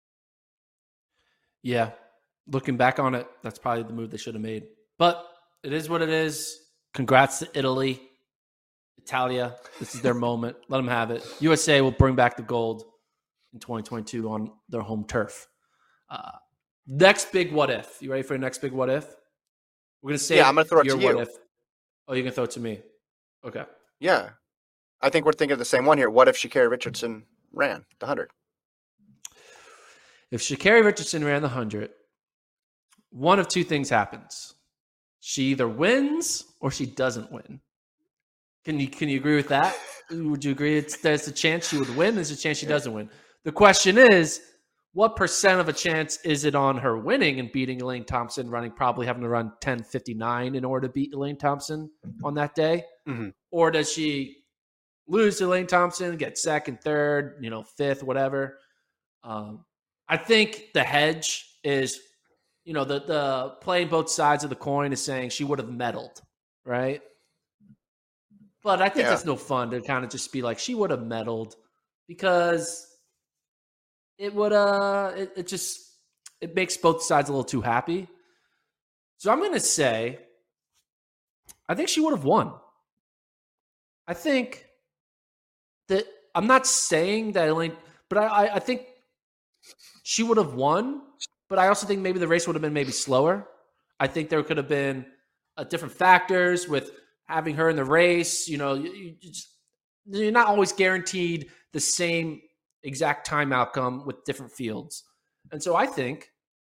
Yeah. Looking back on it, that's probably the move they should have made. But it is what it is. Congrats to Italy. Italia. This is their moment. Let them have it. U S A will bring back the gold in twenty twenty-two on their home turf. Uh, next big what if. You ready for the next big what if? We're going to say yeah, I'm going to throw it your to you. What if. Oh, you're going to throw it to me. Okay. Yeah. I think we're thinking of the same one here. What if Sha'Carri Richardson ran the one hundred? If Sha'Carri Richardson ran the one hundred, one of two things happens. She either wins or she doesn't win. Can you can you agree with that? Would you agree it's, there's a chance she would win? There's a chance she doesn't win. The question is, what percent of a chance is it on her winning and beating Elaine Thompson, running probably having to run ten fifty-nine in order to beat Elaine Thompson on that day? Mm-hmm. Or does she lose to Elaine Thompson, get second, third, you know, fifth, whatever? Um, I think the hedge is, you know, the, the playing both sides of the coin is saying she would have medaled, right? But I think yeah. that's no fun to kind of just be like, she would have medaled, because it would, uh, it, it just, it makes both sides a little too happy. So I'm going to say, I think she would have won. I think that, I'm not saying that Elaine, but I, I, I think she would have won, but I also think maybe the race would have been maybe slower. I think there could have been uh, different factors with having her in the race. You know, you, you just, you're not always guaranteed the same exact time outcome with different fields. And so I think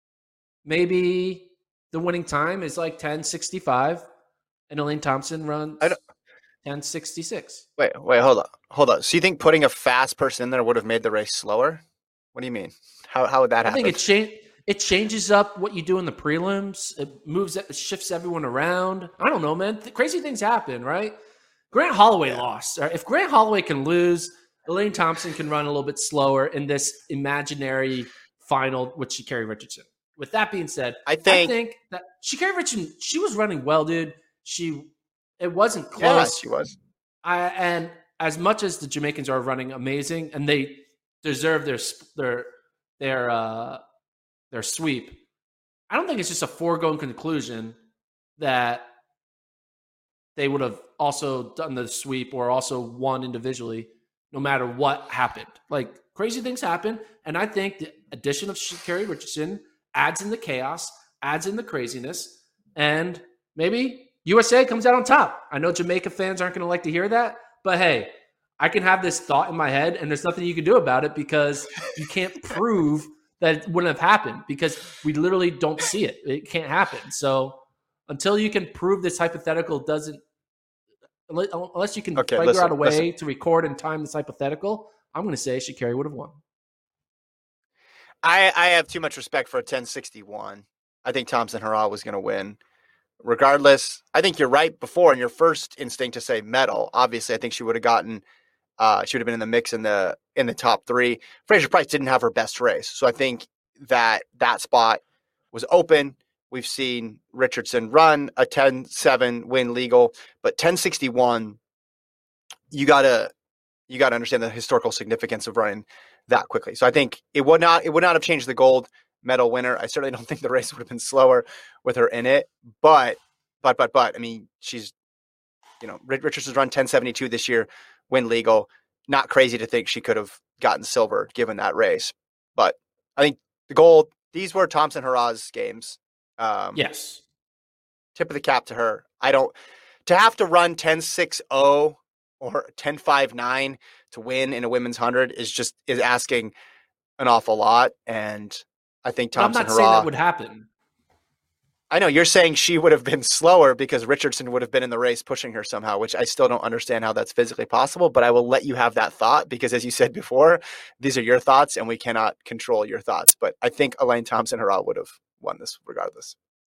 maybe the winning time is like ten sixty-five and Elaine Thompson runs ten sixty-six. Wait, wait, hold on. Hold on. So you think putting a fast person in there would have made the race slower? What do you mean? How how would that I happen? think it changed. It changes up what you do in the prelims. It moves, it shifts everyone around. I don't know, man. Th- crazy things happen, right? Grant Holloway yeah. lost. If Grant Holloway can lose, Elaine Thompson can run a little bit slower in this imaginary final with Sha'Carri Richardson. With that being said, I think, I think that Sha'Carri Richardson, she was running well, dude. She, it wasn't close. Yeah, she was. I, and as much as the Jamaicans are running amazing, and they deserve their their their uh, their sweep, I don't think it's just a foregone conclusion that they would have also done the sweep or also won individually no matter what happened. Like, crazy things happen. And I think the addition of Sha'Carri Richardson adds in the chaos, adds in the craziness, and maybe U S A comes out on top. I know Jamaica fans aren't going to like to hear that, but hey, I can have this thought in my head, and there's nothing you can do about it because you can't prove that it wouldn't have happened because we literally don't see it. It can't happen. So until you can prove this hypothetical doesn't, unless you can okay, figure listen, out a way listen. to record and time this hypothetical, I'm going to say Sha'Carri would have won. I, I have too much respect for a ten sixty-one. I think Thompson Herah was going to win. Regardless, I think you're right before in your first instinct to say medal. Obviously, I think she would have gotten, uh, she would have been in the mix in the in the top three. Fraser Price didn't have her best race, so I think that that spot was open. We've seen Richardson run a ten seven win legal, but ten sixty-one, you gotta you gotta understand the historical significance of running that quickly. So I think it would not it would not have changed the gold medal winner. I certainly don't think the race would have been slower with her in it, but but but but I mean, she's you know Richardson's run ten seventy-two this year, win legal. Not crazy to think she could have gotten silver given that race, but I think the gold. These were Thompson Herah's games. Um, yes, tip of the cap to her. I don't to have to run ten six oh or ten five nine to win in a women's hundred is just is asking an awful lot, and I think Thompson I'm not Herah, saying that would happen. I know you're saying she would have been slower because Richardson would have been in the race pushing her somehow, which I still don't understand how that's physically possible, but I will let you have that thought because, as you said before, these are your thoughts and we cannot control your thoughts. But I think Elaine Thompson Herah would have won this regardless.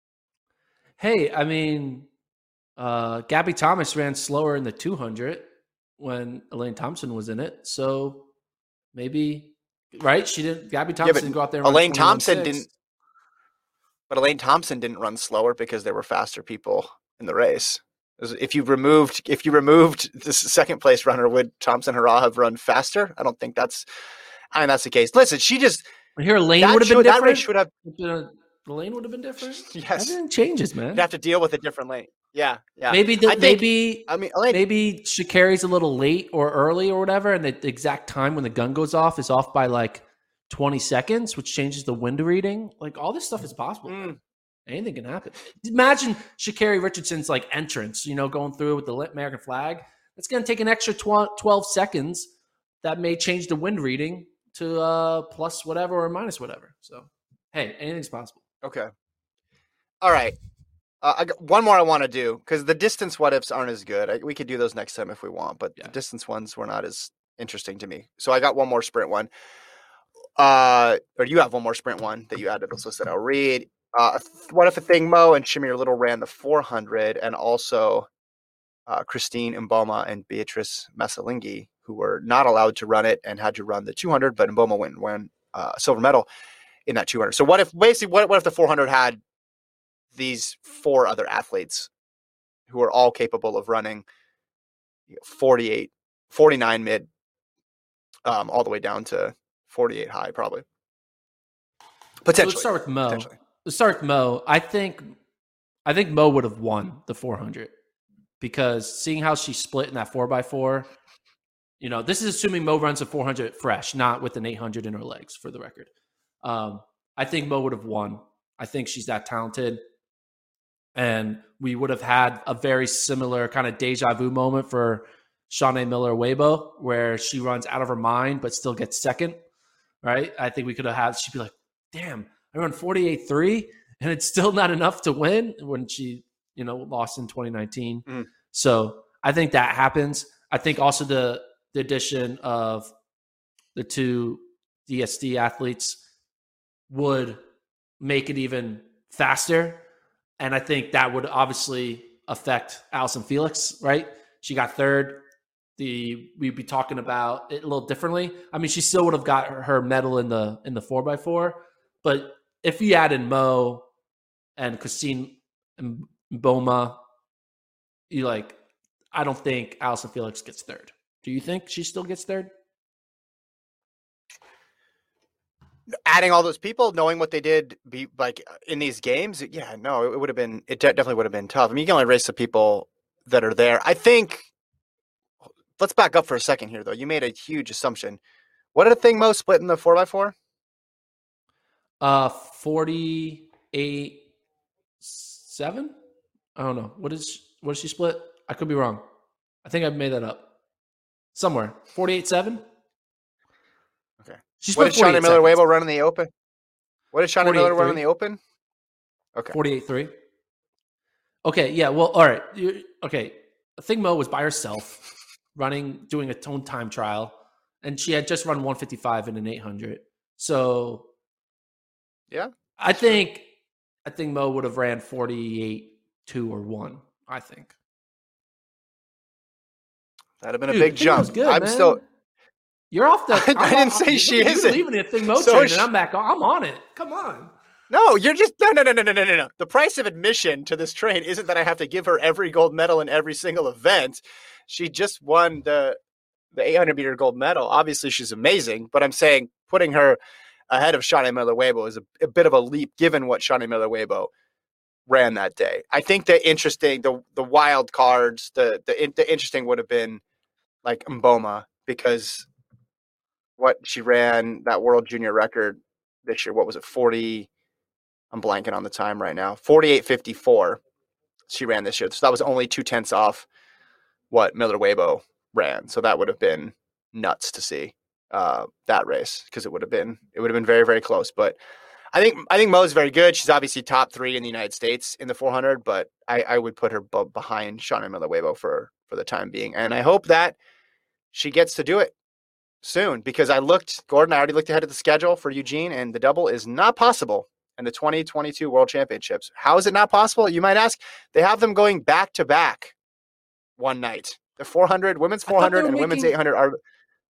Hey, I mean, uh, Gabby Thomas ran slower in the two hundred when Elaine Thompson was in it. So maybe, right? She didn't, Gabby Thompson Yeah, didn't go out there and Elaine run Thompson twenty-one six. didn't, but Elaine Thompson didn't run slower because there were faster people in the race. If you removed, if you removed the second place runner, would Thompson Herah have run faster? I don't think that's, I mean, that's the case. Listen, she just, Here, Elaine that would have been should- that different. race should have, The lane would have been different. Yes. Everything changes, man. you'd have to deal with a different lane. Yeah. Yeah. Maybe the, I think- maybe I mean, Elaine, maybe Sha'Carri's a little late or early or whatever, and the, the exact time when the gun goes off is off by like twenty seconds, which changes the wind reading. Like all this stuff is possible. Mm. Anything can happen. Imagine Sha'Carri Richardson's like entrance, you know, going through with the American flag. It's going to take an extra twelve seconds. That may change the wind reading to uh, plus whatever or minus whatever. So, hey, anything's possible. Okay. All right. Uh, I got one more I want to do because the distance what ifs aren't as good. I, we could do those next time if we want, but Yeah. the distance ones were not as interesting to me. So I got one more sprint one. Uh, or you have one more sprint one that you added to this list that I'll read. Uh, what if a thing Mo and Shamir Little ran the four hundred, and also uh, Christine Mboma and Beatrice Massalingi, who were not allowed to run it and had to run the two hundred, but Mboma went and won uh, a silver medal in that two hundred. So what if basically what, what if the four hundred had these four other athletes who are all capable of running forty-eight, forty-nine mid, um, all the way down to forty-eight high, probably. Potentially. So let's start with Mo. Potentially. Let's start with Mo. I think, I think Mo would have won the four hundred because seeing how she split in that four by four, you know, this is assuming Mo runs a four hundred fresh, not with an eight hundred in her legs, for the record. Um, I think Mo would have won. I think she's that talented. And we would have had a very similar kind of deja vu moment for Shaunae Miller-Weibo, where she runs out of her mind, but still gets second, right? I think we could have had, she'd be like, damn, I run forty-eight three, and it's still not enough to win when she, you know, lost in twenty nineteen. Mm. So I think that happens. I think also the, the addition of the two D S D athletes would make it even faster. And I think that would obviously affect Allison Felix, right? She got third. The we'd be talking about it a little differently. I mean, she still would have got her, her medal in the in the four by four, but if we added Mo and Christine Mboma, you like, I don't think Allison Felix gets third. Do you think she still gets third? Adding all those people, knowing what they did, be like in these games, yeah, no, it would have been. It de- definitely would have been tough. I mean, you can only race the people that are there. I think let's back up for a second here, though. You made a huge assumption. What did Thing Mo split in the four by four? Uh, forty-eight seven. I don't know. What is what did she split? I could be wrong. I think I've made that up somewhere. forty-eight seven. Okay. She What split did Shauna Miller Weibo run in the Open? What did Shauna Miller run in three. the Open? Okay. forty-eight three. Okay. Yeah. Well. All right. You, okay. Thing Mo was by herself, running, doing a tone time trial, and she had just run one fifty-five in an eight hundred. So, yeah, I think I think Mo would have ran forty-eight two or one. I think that'd have been Dude, a big jump. Good, I'm man. still. You're off the. I, I didn't say I'm, she you're isn't. leaving it Thing Mo so train, she, and I'm back. I'm on it. Come on. No, you're just no, no, no, no, no, no, no. The price of admission to this train isn't that I have to give her every gold medal in every single event. She just won the the eight hundred meter gold medal. Obviously, she's amazing, but I'm saying putting her ahead of Shauna Miller Weibo is a, a bit of a leap, given what Shauna Miller Weibo ran that day. I think the interesting, the the wild cards, the the the interesting would have been like Mboma, because what she ran that world junior record this year, what was it, forty? I'm blanking on the time right now. forty-eight fifty-four she ran this year. So that was only two tenths off what Miller Weibo ran. So that would have been nuts to see uh, that race, because it would have been it would have been very, very close. But I think I think Mo's very good. She's obviously top three in the United States in the four hundred, but I, I would put her b- behind Shauna Miller Weibo for for the time being. And I hope that she gets to do it soon, because I looked, Gordon, I already looked ahead at the schedule for Eugene, and the double is not possible in the twenty twenty-two World Championships. How is it not possible? You might ask. They have them going back to back one night. The four hundred, women's four hundred and making, women's eight hundred are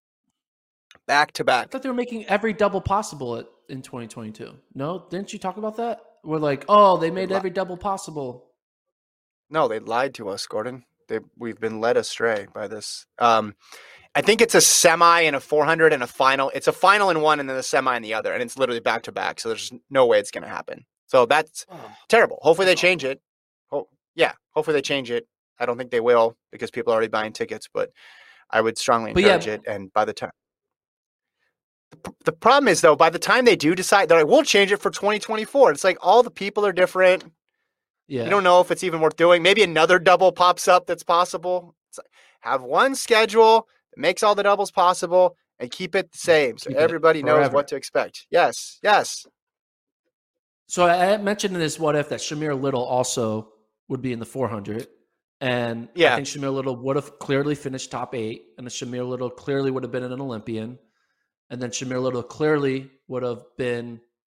back to back. I thought they were making every double possible at, in twenty twenty-two. No, didn't you talk about that? We're like, oh, they made every double possible. No, they lied to us, Gordon. They, we've been led astray by this. Um, I think it's a semi and a four hundred and a final. It's a final in one and then a semi in the other, and it's literally back to back. So there's no way it's going to happen. So that's oh, terrible. Hopefully they change it. Oh, yeah, hopefully they change it. I don't think they will, because people are already buying tickets, but I would strongly encourage yeah. it. And by the time, the, the problem is though, by the time they do decide, they're like, we'll change it for twenty twenty-four. It's like all the people are different. Yeah, you don't know if it's even worth doing. Maybe another double pops up that's possible. It's like, have one schedule that makes all the doubles possible and keep it the same, so keep everybody knows what to expect. Yes, yes. So I mentioned in this what if that Shamir Little also would be in the four hundred. And yeah. I think Shamir Little would have clearly finished top eight, and Shamir Little clearly would have been an Olympian. And then Shamir Little clearly would have been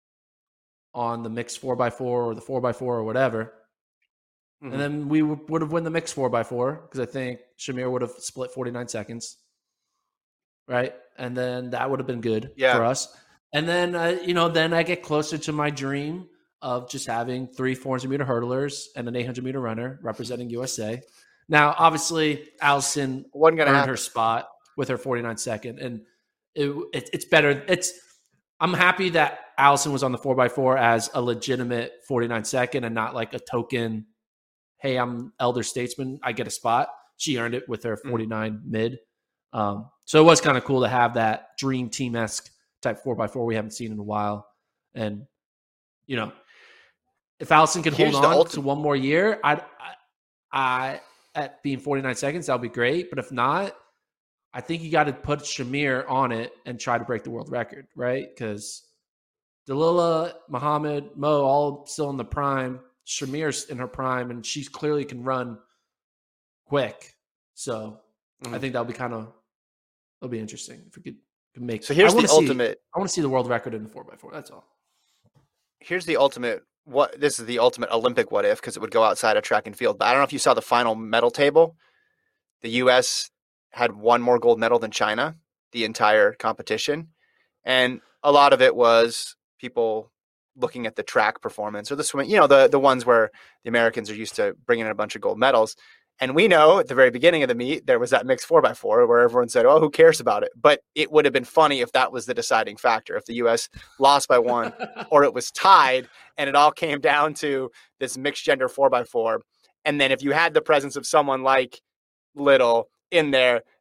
on the mixed four by four or the four by four or whatever. Mm-hmm. And then we w- would have won the mixed four by four, because I think Shamir would have split forty-nine seconds. Right. And then that would have been good yeah. for us. And then, uh, you know, then I get closer to my dream of just having three four hundred meter hurdlers and an eight hundred meter runner representing U S A. Now, obviously, Allison Wasn't gonna earned happen. her spot with her forty-nine second, and it, it, it's better. It's I'm happy that Allison was on the four by four as a legitimate forty-nine second and not like a token, hey, I'm elder statesman, I get a spot. She earned it with her forty-nine mm-hmm. mid. Um, so it was kind of cool to have that dream team-esque type four by four we haven't seen in a while. And, you know, if Allison could Here's hold on ultimate. to one more year, I, I, I at being forty-nine seconds, that would be great. But if not, I think you got to put Shamir on it and try to break the world record, right? Because Dalilah, Muhammad, Mo, all still in the prime. Shamir's in her prime, and she clearly can run quick. So mm-hmm. I think that'll be kind of it'll be interesting if we could, could make. So here's the see, ultimate. I want to see the world record in the four by four. That's all. Here's the ultimate. What this is the ultimate Olympic what if, because it would go outside of track and field. But I don't know if you saw the final medal table. The U S had one more gold medal than China the entire competition, and a lot of it was people looking at the track performance or the swim. You know, the the ones where the Americans are used to bringing in a bunch of gold medals. And we know at the very beginning of the meet, there was that mixed four by four where everyone said, oh, who cares about it? But it would have been funny if that was the deciding factor, if the U S lost by one or it was tied and it all came down to this mixed gender four by four. And then if you had the presence of someone like Little in there,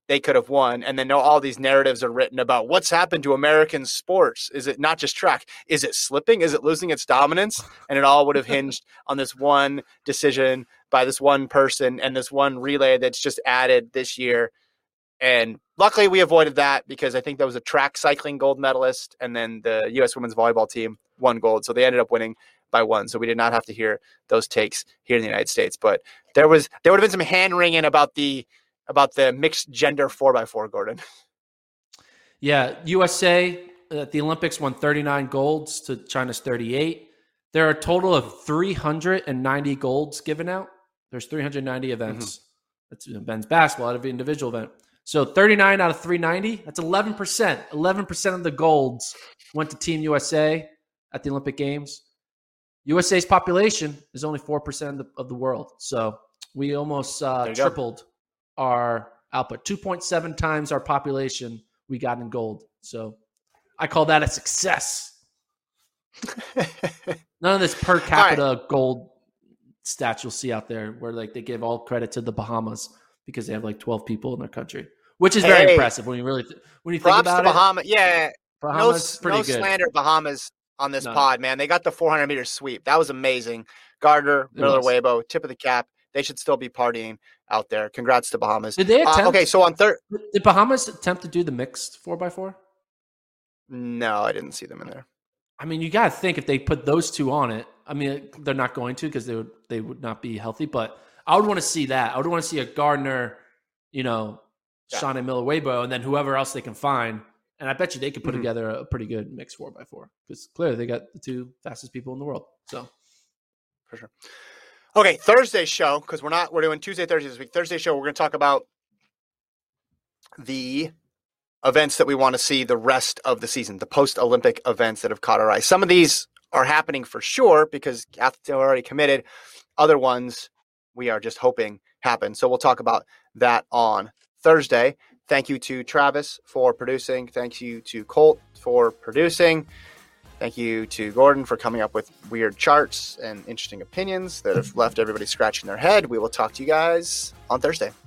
they could have won. And then all these narratives are written about what's happened to American sports. Is it not just track? Is it slipping? Is it losing its dominance? And it all would have hinged on this one decision by this one person and this one relay that's just added this year. And luckily we avoided that because I think there was a track cycling gold medalist and then the U S women's volleyball team won gold. So they ended up winning by one. So we did not have to hear those takes here in the United States. But there was there would have been some hand wringing about the about the mixed gender four by four, Gordon. Yeah, U S A at the Olympics won thirty-nine golds to China's thirty-eight. There are a total of three hundred ninety golds given out. There's three hundred ninety events. Mm-hmm. That's men's basketball out of an individual event. So thirty-nine out of three ninety, that's eleven percent. eleven percent of the golds went to Team U S A at the Olympic Games. U S A's population is only four percent of the, of the world. So we almost uh, tripled go. our output. two point seven times our population we got in gold. So I call that a success. None of this per capita right. gold stats you'll see out there where like they give all credit to the Bahamas because they have like twelve people in their country, which is very hey, impressive when you really th- when you think about to it. Bahamas, yeah, Bahamas, no, pretty no good. slander Bahamas on this no. pod, man. They got the four hundred meter sweep. That was amazing. Gardner, Miller, Weibo, tip of the cap. They should still be partying out there. Congrats to Bahamas. Did they attempt? Uh, okay, so on third, did Bahamas attempt to do the mixed four by four? No, I didn't see them in there. I mean, you got to think if they put those two on it. I mean, they're not going to because they would they would not be healthy. But I would want to see that. I would want to see a Gardner, you know, yeah. Shauna Miller, Weibo, and then whoever else they can find. And I bet you they could put mm-hmm. together a pretty good mixed four by four because clearly they got the two fastest people in the world. So for sure. Okay, Thursday show because we're not we're doing Tuesday, Thursday this week. Thursday show we're going to talk about the events that we want to see the rest of the season, the post-Olympic events that have caught our eye. Some of these are happening for sure because athletes are already committed. Other ones we are just hoping happen. So we'll talk about that on Thursday. Thank you to Travis for producing. Thank you to Colt for producing. Thank you to Gordon for coming up with weird charts and interesting opinions that have left everybody scratching their head. We will talk to you guys on Thursday.